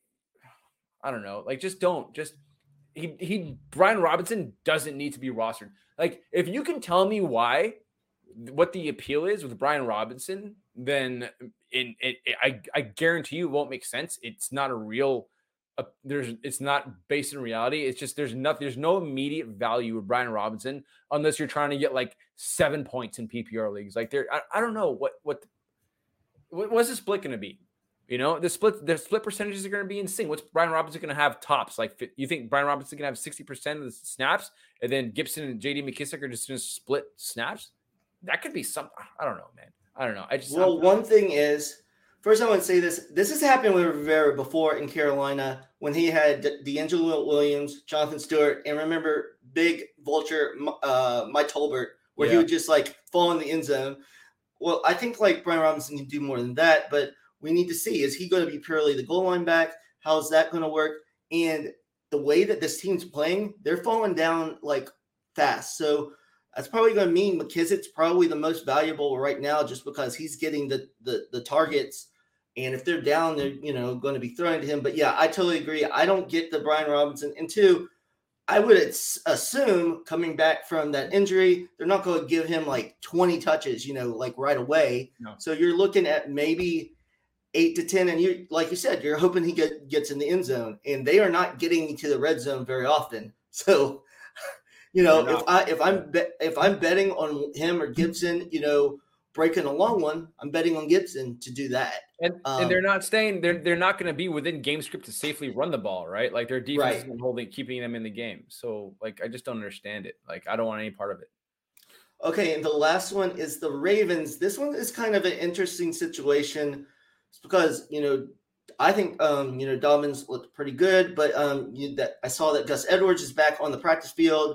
I don't know. Like, just don't. Just, he, he, Brian Robinson doesn't need to be rostered. Like, if you can tell me why, what the appeal is with Brian Robinson, then in it, I, I guarantee you it won't make sense. It's not a real, uh, there's, it's not based in reality. It's just, there's nothing, there's no immediate value with Brian Robinson unless you're trying to get like seven points in P P R leagues. Like there, I, I don't know what, what, what what's the split going to be? You know, the split, the split percentages are going to be insane. What's Brian Robinson going to have tops? Like, you think Brian Robinson going to have sixty percent of the snaps, and then Gibson and J D McKissic are just going to split snaps? That could be something. I don't know, man. I don't know. I just well, I'm, one thing is, first I want to say this. This has happened with Rivera before in Carolina when he had D'Angelo Williams, Jonathan Stewart, and remember big vulture uh, Mike Tolbert, where yeah. he would just like fall in the end zone. Well, I think like Brian Robinson can do more than that, but we need to see, is he going to be purely the goal line back? How's that going to work? And the way that this team's playing, they're falling down like fast. So that's probably going to mean McKissic's probably the most valuable right now just because he's getting the, the, the targets. And if they're down, they're, you know, going to be throwing to him. But yeah, I totally agree. I don't get the Brian Robinson. And two, I would assume coming back from that injury, they're not going to give him like twenty touches, you know, like right away. No. So you're looking at maybe eight to ten. And you, like you said, you're hoping he get, gets in the end zone, and they are not getting to the red zone very often. So, you know, if I, if I'm, be, if I'm betting on him or Gibson, you know, breaking a long one, I'm betting on Gibson to do that. And, um, and they're not staying, they're, they're not going to be within game script to safely run the ball, right? Like their defense right. is holding, keeping them in the game. So like, I just don't understand it. Like, I don't want any part of it. Okay. And the last one is the Ravens. This one is kind of an interesting situation. It's because, you know, I think, um, you know, Dobbins looked pretty good, but um, you, that I saw that Gus Edwards is back on the practice field.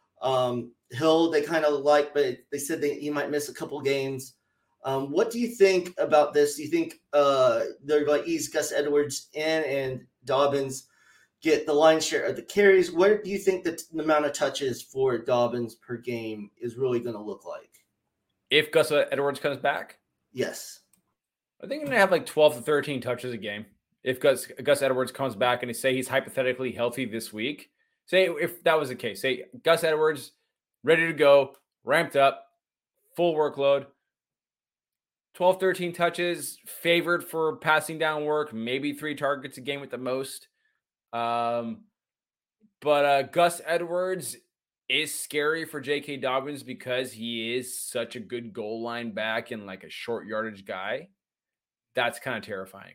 Um, Hill, they kind of like, but they said that he might miss a couple games. Um, what do you think about this? Do you think uh, they're going to ease Gus Edwards in and Dobbins get the lion's share of the carries? What do you think that the amount of touches for Dobbins per game is really going to look like? If Gus Edwards comes back? Yes. I think they're going to have like twelve to thirteen touches a game. If Gus, Gus Edwards comes back and they say he's hypothetically healthy this week, say if that was the case, say Gus Edwards ready to go, ramped up, full workload, twelve, thirteen touches, favored for passing down work, maybe three targets a game at the most. Um, but uh, Gus Edwards is scary for J K. Dobbins because he is such a good goal line back and like a short yardage guy. That's kind of terrifying.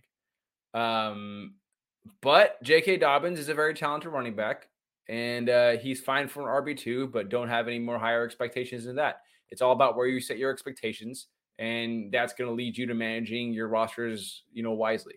Um, but J K. Dobbins is a very talented running back, and uh, he's fine for an R B two, but don't have any more higher expectations than that. It's all about where you set your expectations, and that's going to lead you to managing your rosters, you know, wisely.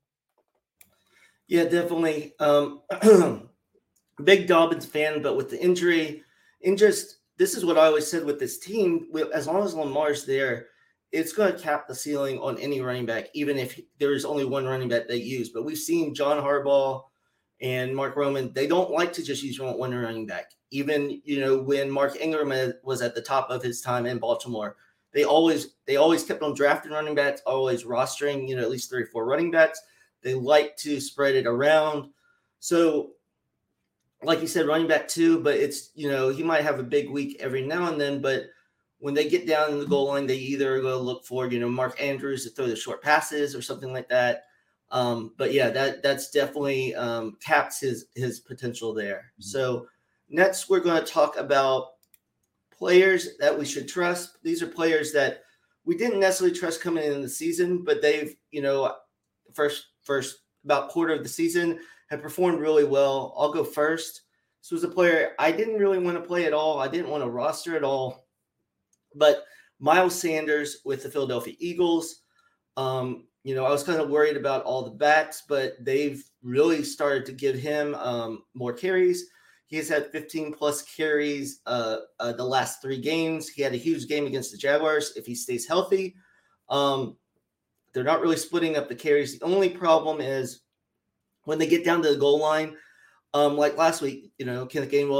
Yeah, definitely. Um, big Dobbins fan, but with the injury, and just this is what I always said with this team: as long as Lamar's there, it's going to cap the ceiling on any running back, even if there's only one running back they use. But we've seen John Harbaugh and Mark Roman, they don't like to just use one running back. Even, you know, when Mark Ingram was at the top of his time in Baltimore, they always they always kept on drafting running backs, always rostering, you know, at least three or four running backs. They like to spread it around. So, like you said, running back two, but it's, you know, he might have a big week every now and then, but when they get down in the goal line, they either go look for, you know, Mark Andrews to throw the short passes or something like that. Um, but yeah, that that's definitely um, caps his his potential there. Mm-hmm. So next, we're going to talk about players that we should trust. These are players that we didn't necessarily trust coming in the season, but they've, you know, first first about quarter of the season have performed really well. I'll go first. This was a player I didn't really want to play at all. I didn't want to roster at all. But Miles Sanders with the Philadelphia Eagles, um, you know, I was kind of worried about all the backs, but they've really started to give him um, more carries. He has had fifteen plus carries uh, uh, the last three games. He had a huge game against the Jaguars if he stays healthy. Um, they're not really splitting up the carries. The only problem is when they get down to the goal line, um, like last week, you know, Kenneth Gainwell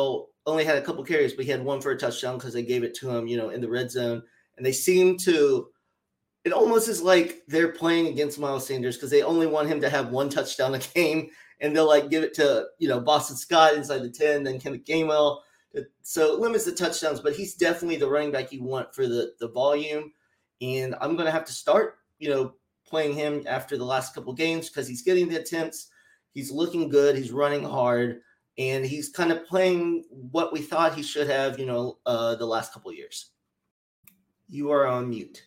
only had a couple carries, but he had one for a touchdown because they gave it to him, you know, in the red zone. And they seem to, it almost is like they're playing against Miles Sanders because they only want him to have one touchdown a game, and they'll like give it to, you know, Boston Scott inside the ten, then Kenneth Gainwell. So it limits the touchdowns, but he's definitely the running back you want for the, the volume. And I'm going to have to start, you know, playing him after the last couple games because he's getting the attempts. He's looking good. He's running hard. And he's kind of playing what we thought he should have, you know, uh, the last couple of years. You are on mute.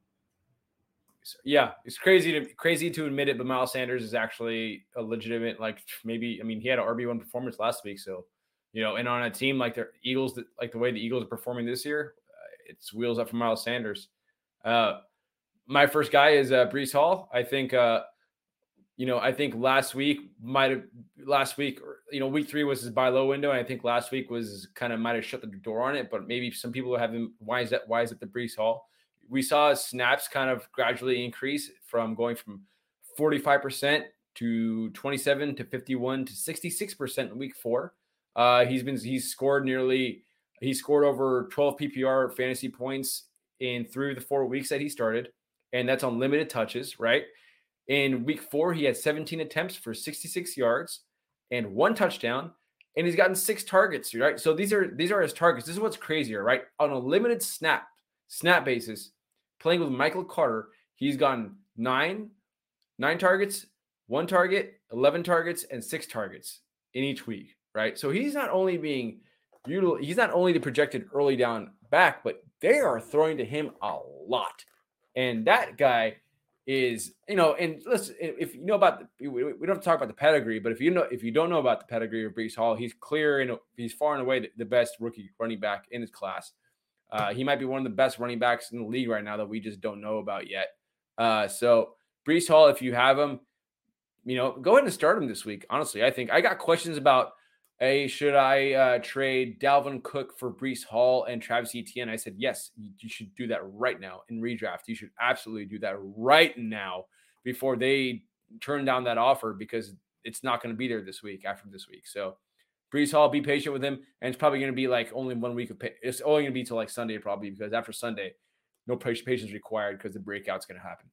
Yeah, it's crazy to crazy to admit it, but Miles Sanders is actually a legitimate, like maybe, I mean, he had an R B one performance last week. So, you know, and on a team like the Eagles, like the way the Eagles are performing this year, uh, it's wheels up for Miles Sanders. Uh, my first guy is uh, Breece Hall. I think, uh, you know, I think last week might have last week, or, you know, week three was his buy low window. And I think last week was kind of might have shut the door on it, but maybe some people have him. Why is that? Why is it the Breece Hall? We saw snaps kind of gradually increase from going from forty-five percent to twenty-seven to fifty-one to sixty-six percent in week four. Uh, he's been, he's scored nearly, he scored over twelve P P R fantasy points in through the four weeks that he started. And that's on limited touches, right? In week four, he had seventeen attempts for sixty-six yards and one touchdown, and he's gotten six targets, right? So these are these are his targets. This is what's crazier, right? On a limited snap snap basis, playing with Michael Carter, he's gotten nine nine targets, one target, eleven targets, and six targets in each week, right? So he's not only being he's not only the projected early down back, but they are throwing to him a lot, and that guy is, you know, and listen, if you know about the, we don't have to talk about the pedigree, but if you know, if you don't know about the pedigree of Breece Hall, he's clear and he's far and away the, the best rookie running back in his class. Uh, he might be one of the best running backs in the league right now that we just don't know about yet. Uh, so Breece Hall, if you have him, you know, go ahead and start him this week. Honestly, I think I got questions about, hey, should I uh, trade Dalvin Cook for Breece Hall and Travis Etienne? I said, yes, you should do that right now in redraft. You should absolutely do that right now before they turn down that offer, because it's not going to be there this week after this week. So Breece Hall, be patient with him. And it's probably going to be like only one week of pay. It's only going to be till like Sunday, probably, because after Sunday, no patience required because the breakout's going to happen.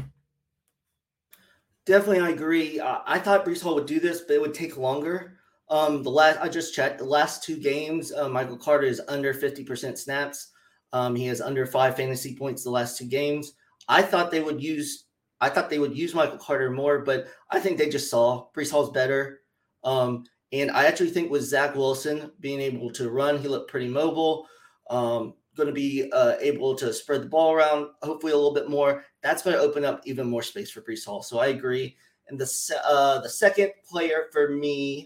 Definitely, I agree. Uh, I thought Breece Hall would do this, but it would take longer. Um, the last I just checked the last two games, uh, Michael Carter is under fifty percent snaps. Um, he has under five fantasy points the last two games. I thought they would use I thought they would use Michael Carter more, but I think they just saw Breece Hall's better. Um, and I actually think with Zach Wilson being able to run, he looked pretty mobile. Um, going to be uh, able to spread the ball around, hopefully a little bit more. That's going to open up even more space for Breece Hall. So I agree. And the uh, the second player for me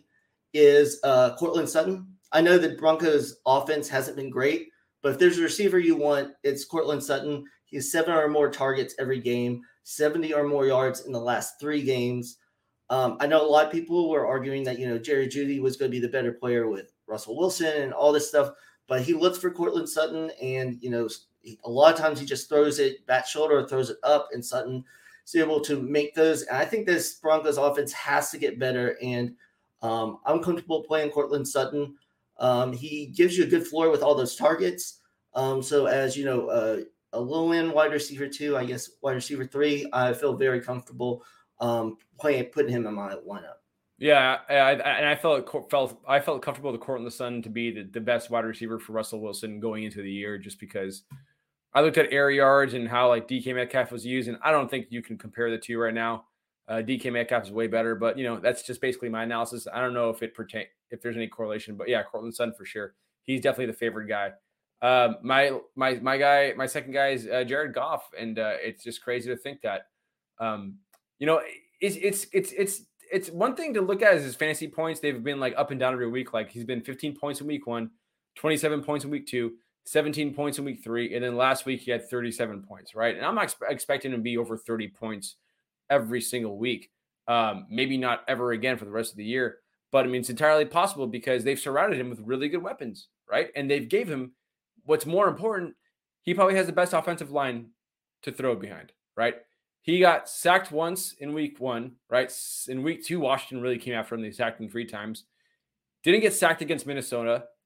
is uh, Courtland Sutton. I know the Broncos offense hasn't been great, but if there's a receiver you want, it's Courtland Sutton. He has seven or more targets every game, seventy or more yards in the last three games. Um, I know a lot of people were arguing that, you know, Jerry Jeudy was going to be the better player with Russell Wilson and all this stuff, but he looks for Courtland Sutton, and, you know, a lot of times he just throws it back shoulder or throws it up, and Sutton is able to make those. And I think this Broncos offense has to get better, and Um, I'm comfortable playing Courtland Sutton. Um, he gives you a good floor with all those targets. Um, so as you know, uh, a low end wide receiver two, I guess wide receiver three, I feel very comfortable um, playing, putting him in my lineup. Yeah, I, I, and I felt felt I felt comfortable with Courtland Sutton to be the, the best wide receiver for Russell Wilson going into the year, just because I looked at air yards and how like D K Metcalf was used, and I don't think you can compare the two right now. Uh, D K Metcalf is way better, but, you know, that's just basically my analysis. I don't know if it pertain if there's any correlation, but yeah, Courtland Sutton for sure. He's definitely the favorite guy. Um, my my my guy, my second guy is uh, Jared Goff, and uh, it's just crazy to think that, um, you know, it's it's it's it's it's one thing to look at is his fantasy points. They've been like up and down every week. Like he's been fifteen points in week one, twenty-seven points in week two, seventeen points in week three, and then last week he had thirty-seven points, right? And I'm not expe- expecting him to be over thirty points every single week. Um, maybe not ever again for the rest of the year, but I mean, it's entirely possible because they've surrounded him with really good weapons, right? And they've gave him what's more important. He probably has the best offensive line to throw behind, right? He got sacked once in week one, right? In week two, Washington really came after him. They sacked him three times. Didn't get sacked against Minnesota.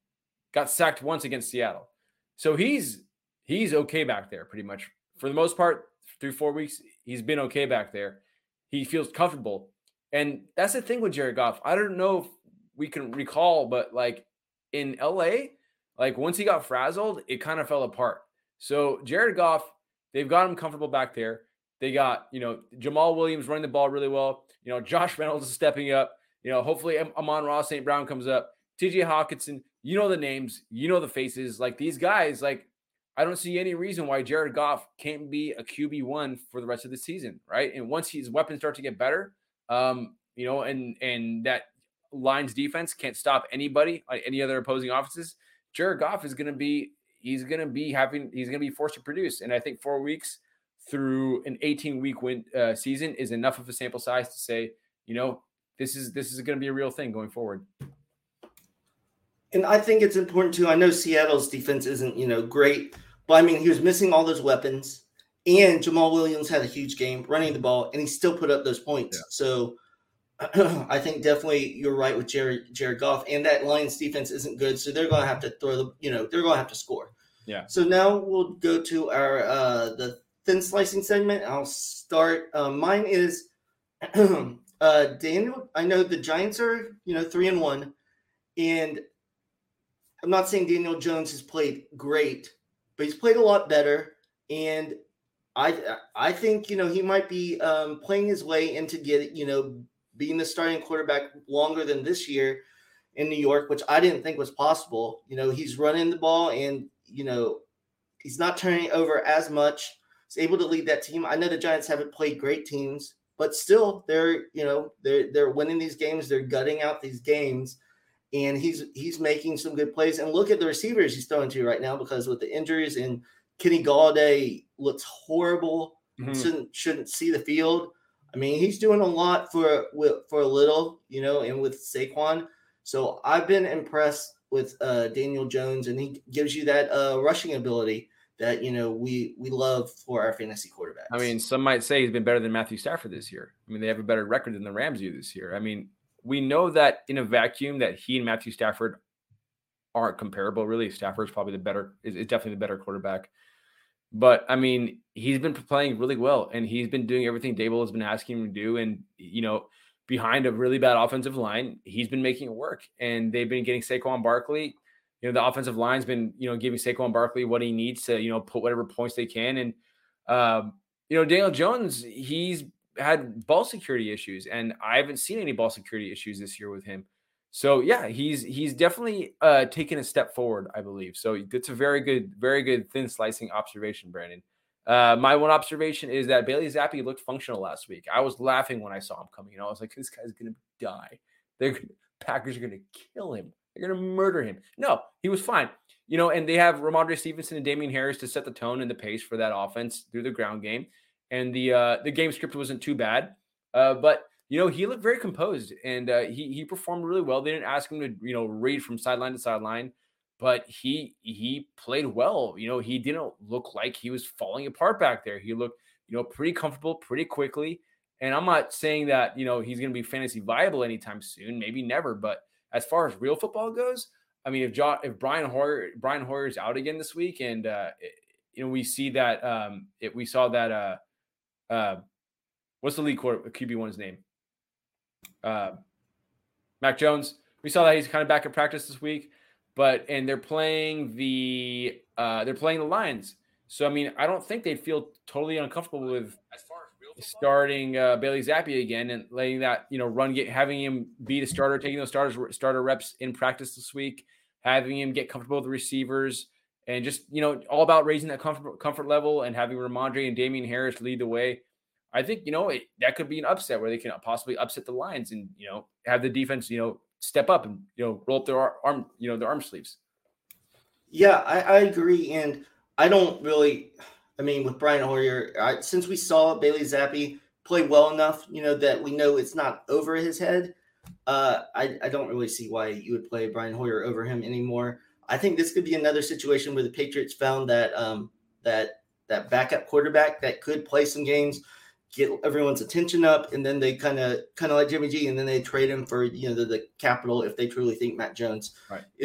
got sacked once against Seattle. So he's he's okay back there pretty much. For the most part, through four weeks, he's been okay back there. He feels comfortable. And that's the thing with Jared Goff. I don't know if we can recall, but like in L A, like once he got frazzled, it kind of fell apart. So Jared Goff, they've got him comfortable back there. They got, you know, Jamal Williams running the ball really well. You know, Josh Reynolds is stepping up. You know, hopefully Amon-Ra Saint Brown comes up. T J Hawkinson, you know the names, you know the faces. Like these guys, like I don't see any reason why Jared Goff can't be a Q B one for the rest of the season, right? And once his weapons start to get better, um, you know, and and that Lions defense can't stop anybody, any other opposing offenses, Jared Goff is going to be, he's going to be having, he's going to be forced to produce. And I think four weeks through an eighteen-week win uh, season is enough of a sample size to say, you know, this is this is going to be a real thing going forward. And I think it's important too. I know Seattle's defense isn't, you know, great, but I mean, he was missing all those weapons, and Jamal Williams had a huge game running the ball, and he still put up those points. Yeah. So I think definitely you're right with Jared Jared Goff, and that Lions defense isn't good, so they're going to have to throw the, you know, they're going to have to score. Yeah. So now we'll go to our uh, the thin slicing segment. I'll start. Um, mine is uh, Daniel. I know the Giants are, you know, three and one, and I'm not saying Daniel Jones has played great, but he's played a lot better. And I I think, you know, he might be um, playing his way into get, you know, being the starting quarterback longer than this year in New York, which I didn't think was possible. You know, he's running the ball and, you know, he's not turning it over as much. He's able to lead that team. I know the Giants haven't played great teams, but still they're, you know, they're they're winning these games. They're gutting out these games. And he's he's making some good plays. And look at the receivers he's throwing to right now, because with the injuries, and Kenny Golladay looks horrible, mm-hmm. shouldn't shouldn't see the field. I mean, he's doing a lot for for a little, you know, and with Saquon. So I've been impressed with uh, Daniel Jones, and he gives you that uh, rushing ability that, you know, we we love for our fantasy quarterbacks. I mean, some might say he's been better than Matthew Stafford this year. I mean, they have a better record than the Rams do this year. I mean, we know that in a vacuum that he and Matthew Stafford aren't comparable. Really, Stafford's probably the better, is, is definitely the better quarterback. But I mean, he's been playing really well, and he's been doing everything Dable has been asking him to do. And, you know, behind a really bad offensive line, he's been making it work. And they've been getting Saquon Barkley. You know, the offensive line's been, you know, giving Saquon Barkley what he needs to, you know, put whatever points they can. And, um, you know, Daniel Jones, he's had ball security issues, and I haven't seen any ball security issues this year with him. So yeah, he's he's definitely uh, taken a step forward, I believe. So it's a very good, very good thin slicing observation, Brandon. Uh, my one observation is that Bailey Zappi looked functional last week. I was laughing when I saw him coming. You know, I was like, this guy's gonna die. They're Packers are gonna kill him. They're gonna murder him. No, he was fine. You know, and they have Ramondre Stevenson and Damian Harris to set the tone and the pace for that offense through the ground game. And the uh, the game script wasn't too bad, uh, but you know, he looked very composed, and uh, he he performed really well. They didn't ask him to, you know, read from sideline to sideline, but he he played well. You know, he didn't look like he was falling apart back there. He looked, you know, pretty comfortable pretty quickly. And I'm not saying that, you know, he's going to be fantasy viable anytime soon, maybe never. But as far as real football goes, I mean, if John, if Brian Hoyer Brian Hoyer's out again this week, and uh, you know, we see that um, it, we saw that. Uh, Uh, what's the lead quarter, Q B one's name? Uh, Mac Jones. We saw that he's kind of back in practice this week, but and they're playing the uh, they're playing the Lions. So I mean, I don't think they'd feel totally uncomfortable with as far as real starting uh, Bailey Zappi again and letting that, you know, run get having him be the starter, taking those starters starter reps in practice this week, having him get comfortable with the receivers. And just, you know, all about raising that comfort comfort level and having Ramondre and Damian Harris lead the way. I think, you know, it, that could be an upset where they can possibly upset the Lions and, you know, have the defense, you know, step up and, you know, roll up their arm, you know, their arm sleeves. Yeah, I, I agree. And I don't really, I mean, with Brian Hoyer, I, since we saw Bailey Zappi play well enough, you know, that we know it's not over his head, uh, I, I don't really see why you would play Brian Hoyer over him anymore. I think this could be another situation where the Patriots found that um, that that backup quarterback that could play some games, get everyone's attention up, and then they kind of kind of like Jimmy G, and then they trade him for, you know, the, the capital if they truly think Matt Jones right. is the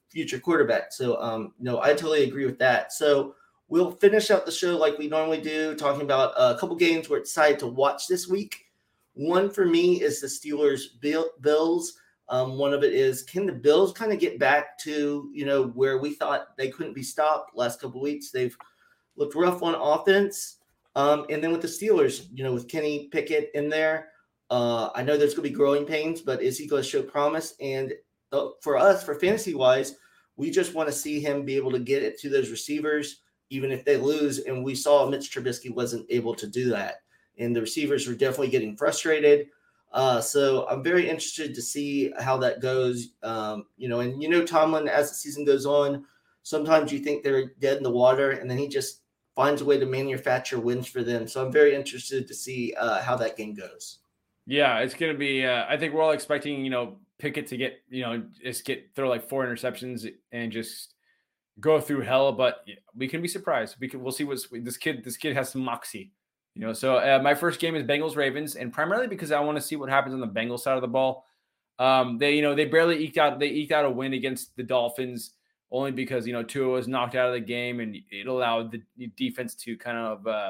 future quarterback. So, um, no, I totally agree with that. So we'll finish out the show like we normally do, talking about a couple games we're excited to watch this week. One for me is the Steelers Bill, Bills. Um, one of it is, can the Bills kind of get back to, you know, where we thought they couldn't be stopped last couple of weeks? They've looked rough on offense. Um, and then with the Steelers, you know, with Kenny Pickett in there, uh, I know there's going to be growing pains, but is he going to show promise? And uh, for us, for fantasy-wise, we just want to see him be able to get it to those receivers, even if they lose. And we saw Mitch Trubisky wasn't able to do that. And the receivers were definitely getting frustrated. Uh, so I'm very interested to see how that goes. Um, you know, and you know, Tomlin, as the season goes on, sometimes you think they're dead in the water, and then he just finds a way to manufacture wins for them. So I'm very interested to see uh, how that game goes. Yeah, it's going to be, uh, I think we're all expecting, you know, Pickett to get, you know, just get throw like four interceptions and just go through hell, but we can be surprised. We can, we'll see what's this kid, this kid has some moxie, you know? So uh, my first game is Bengals Ravens, and primarily because I want to see what happens on the Bengals side of the ball. Um, they, you know, they barely eked out, they eked out a win against the Dolphins only because, you know, Tua was knocked out of the game, and it allowed the defense to kind of, uh,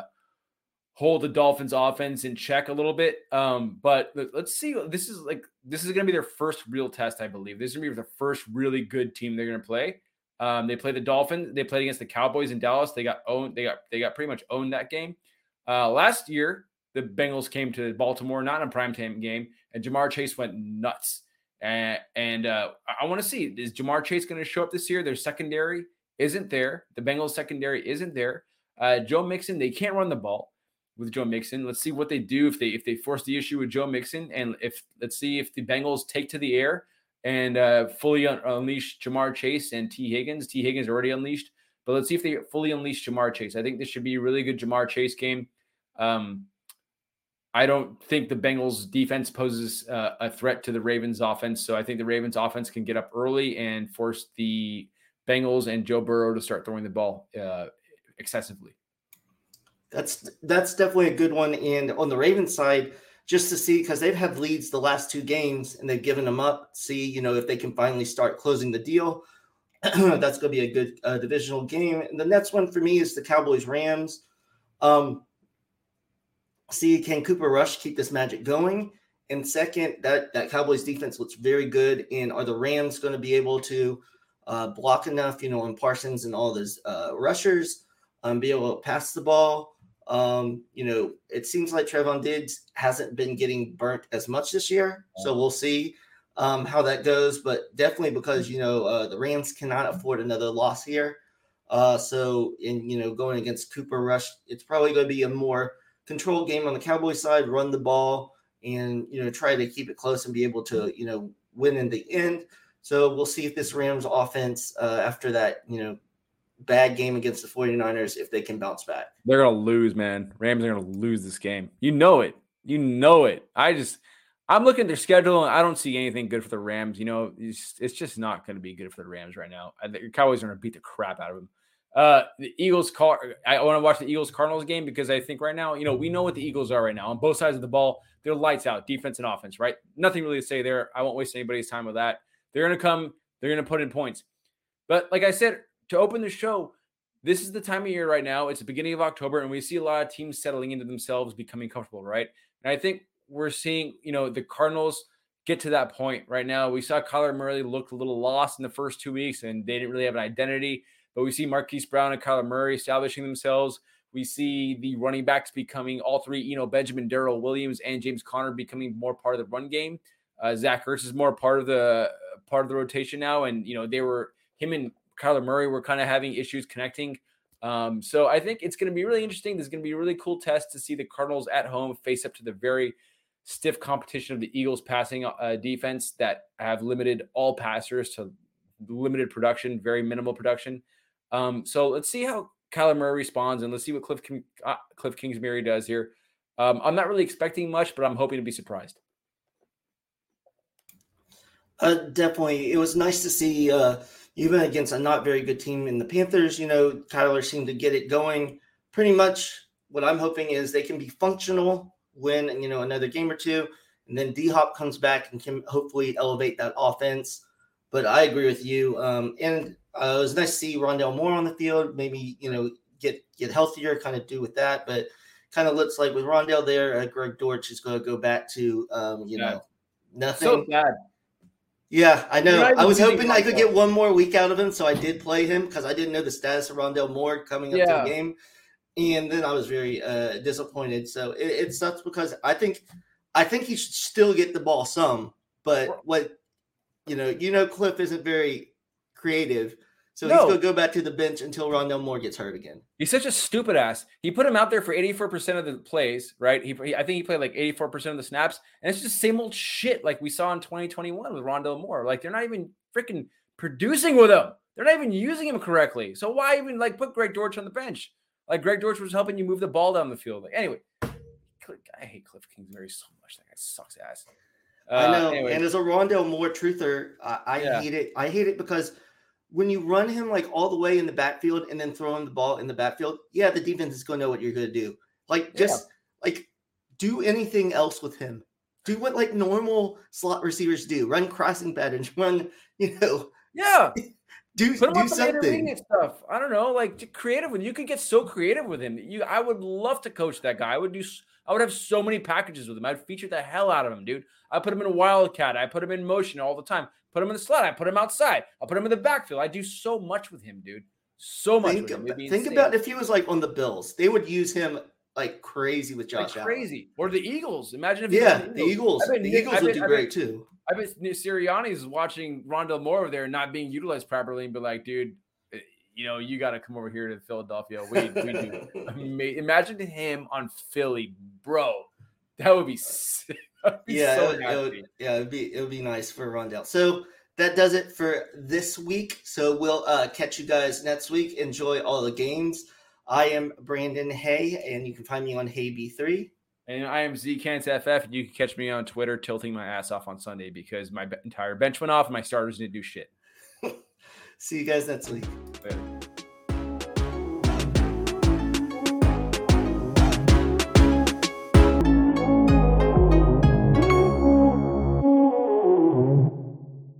hold the Dolphins offense in check a little bit. Um, but let's see, this is like, this is going to be their first real test. I believe this is going to be the first really good team they're going to play. Um, they played the Dolphins. They played against the Cowboys in Dallas. They got owned. They got, they got pretty much owned that game. Uh, last year, the Bengals came to Baltimore, not in a primetime game, and Jamar Chase went nuts. And, and uh, I want to see, is Jamar Chase going to show up this year? Their secondary isn't there. The Bengals secondary isn't there. Uh, Joe Mixon, they can't run the ball with Joe Mixon. Let's see what they do if they if they force the issue with Joe Mixon, and if let's see if the Bengals take to the air and uh, fully un- unleash Jamar Chase and T. Higgins. T. Higgins already unleashed, but let's see if they fully unleash Jamar Chase. I think this should be a really good Jamar Chase game. Um, I don't think the Bengals defense poses uh, a threat to the Ravens offense, so I think the Ravens offense can get up early and force the Bengals and Joe Burrow to start throwing the ball uh, excessively. That's that's definitely a good one. And on the Ravens side, just to see, because they've had leads the last two games and they've given them up, see, you know, if they can finally start closing the deal. That's going to be a good uh, divisional game. And the next one for me is the Cowboys-Rams. Um, see, can Cooper Rush keep this magic going? And second, that, that Cowboys defense looks very good. And are the Rams going to be able to uh, block enough, you know, on Parsons and all those uh, rushers, um, be able to pass the ball? Um, you know, it seems like Trevon Diggs hasn't been getting burnt as much this year. So we'll see um, how that goes. But definitely because, you know, uh, the Rams cannot afford another loss here. Uh, so, in, you know, going against Cooper Rush, it's probably going to be a more controlled game on the Cowboys side, run the ball and, you know, try to keep it close and be able to, you know, win in the end. So we'll see if this Rams offense uh, after that, you know, bad game against the 49ers, if they can bounce back. They're going to lose, man. Rams are going to lose this game. You know it. You know it. I just, I'm looking at their schedule, and I don't see anything good for the Rams. You know, it's, it's just not going to be good for the Rams right now. I think the Cowboys are going to beat the crap out of them. Uh, the Eagles, car. I want to watch the Eagles Cardinals game because I think right now, you know, we know what the Eagles are right now on both sides of the ball. They're lights out, defense and offense, right? Nothing really to say there. I won't waste anybody's time with that. They're going to come, they're going to put in points. But like I said, to open the show, this is the time of year right now. It's the beginning of October, and we see a lot of teams settling into themselves, becoming comfortable, right? And I think we're seeing, you know, the Cardinals get to that point right now. We saw Kyler Murray looked a little lost in the first two weeks, and they didn't really have an identity. But we see Marquise Brown and Kyler Murray establishing themselves. We see the running backs becoming all three, you know, Benjamin, Darrell Williams, and James Conner becoming more part of the run game. Uh, Zach Ertz is more part of the part of the rotation now, and you know they were him and Kyler Murray were kind of having issues connecting. Um, so I think it's going to be really interesting. This is going to be a really cool test to see the Cardinals at home face up to the very stiff competition of the Eagles passing uh, defense that have limited all passers to limited production, very minimal production. Um, so let's see how Kyler Murray responds, and let's see what Cliff King, uh, Cliff Kingsbury does here. Um, I'm not really expecting much, but I'm hoping to be surprised. Uh, definitely. It was nice to see, uh, even against a not very good team in the Panthers, you know, Kyler seemed to get it going. Pretty much what I'm hoping is they can be functional, win, you know, another game or two, and then D-Hop comes back and can hopefully elevate that offense. but I agree with you. Um, and uh, it was nice to see Rondale Moore on the field. Maybe, you know, get get healthier, kind of do with that. But kind of looks like with Rondale there, uh, Greg Dortch is going to go back to, um, you yeah. know, nothing. So bad. Yeah, I know. I was hoping I could get one more week out of him, so I did play him because I didn't know the status of Rondale Moore coming up yeah. to the game. And then I was very uh, disappointed. So it, it sucks because I think I think he should still get the ball some. But what, you know, you know, Cliff isn't very creative. So no. he's going to go back to the bench until Rondale Moore gets hurt again. He's such a stupid ass. He put him out there for eighty-four percent of the plays, right? He, he I think he played like eighty-four percent of the snaps. And it's just the same old shit like we saw in twenty twenty-one with Rondale Moore. Like, they're not even freaking producing with him. They're not even using him correctly. So why even, like, put Greg Dortch on the bench? Like, Greg Dortch was helping you move the ball down the field. Like, anyway, I hate Cliff Kingsbury so much. That guy sucks ass. Uh, I know. Anyway. And as a Rondale Moore truther, I, I yeah. hate it. I hate it because when you run him like all the way in the backfield and then throw him the ball in the backfield, yeah, the defense is going to know what you're going to do. Like, just yeah. like do anything else with him. Do what like normal slot receivers do. Run crossing patterns. Run, you know. Yeah. do Put him do on something. Intermediate stuff. I don't know. Like, creative with you could get so creative with him. You, I would love to coach that guy. I would do. I would have so many packages with him. I'd feature the hell out of him, dude. I put him in a wildcat. I put him in motion all the time. Put him in the slot. I put him outside. I put him in the backfield. I do so much with him, dude. So much. Think, with him. Think insane. about if he was like on the Bills, they would use him like crazy with Josh like crazy. Allen. Or the Eagles. Imagine if yeah, he the Eagles. The Eagles, the Eagles would do I great bet, too. I bet Sirianni's watching Rondale Moore over there not being utilized properly and be like, dude, you know, you got to come over here to Philadelphia. We, we do. Imagine him on Philly, bro. That would be sick. Be yeah, so it would, it would, yeah, it'd be it would be nice for Rondale. So that does it for this week. So we'll uh, catch you guys next week. Enjoy all the games. I am Brandon Hay, and you can find me on Hay B three. And I am Zcants F F, and you can catch me on Twitter tilting my ass off on Sunday because my entire bench went off and my starters didn't do shit. See you guys next week. Later.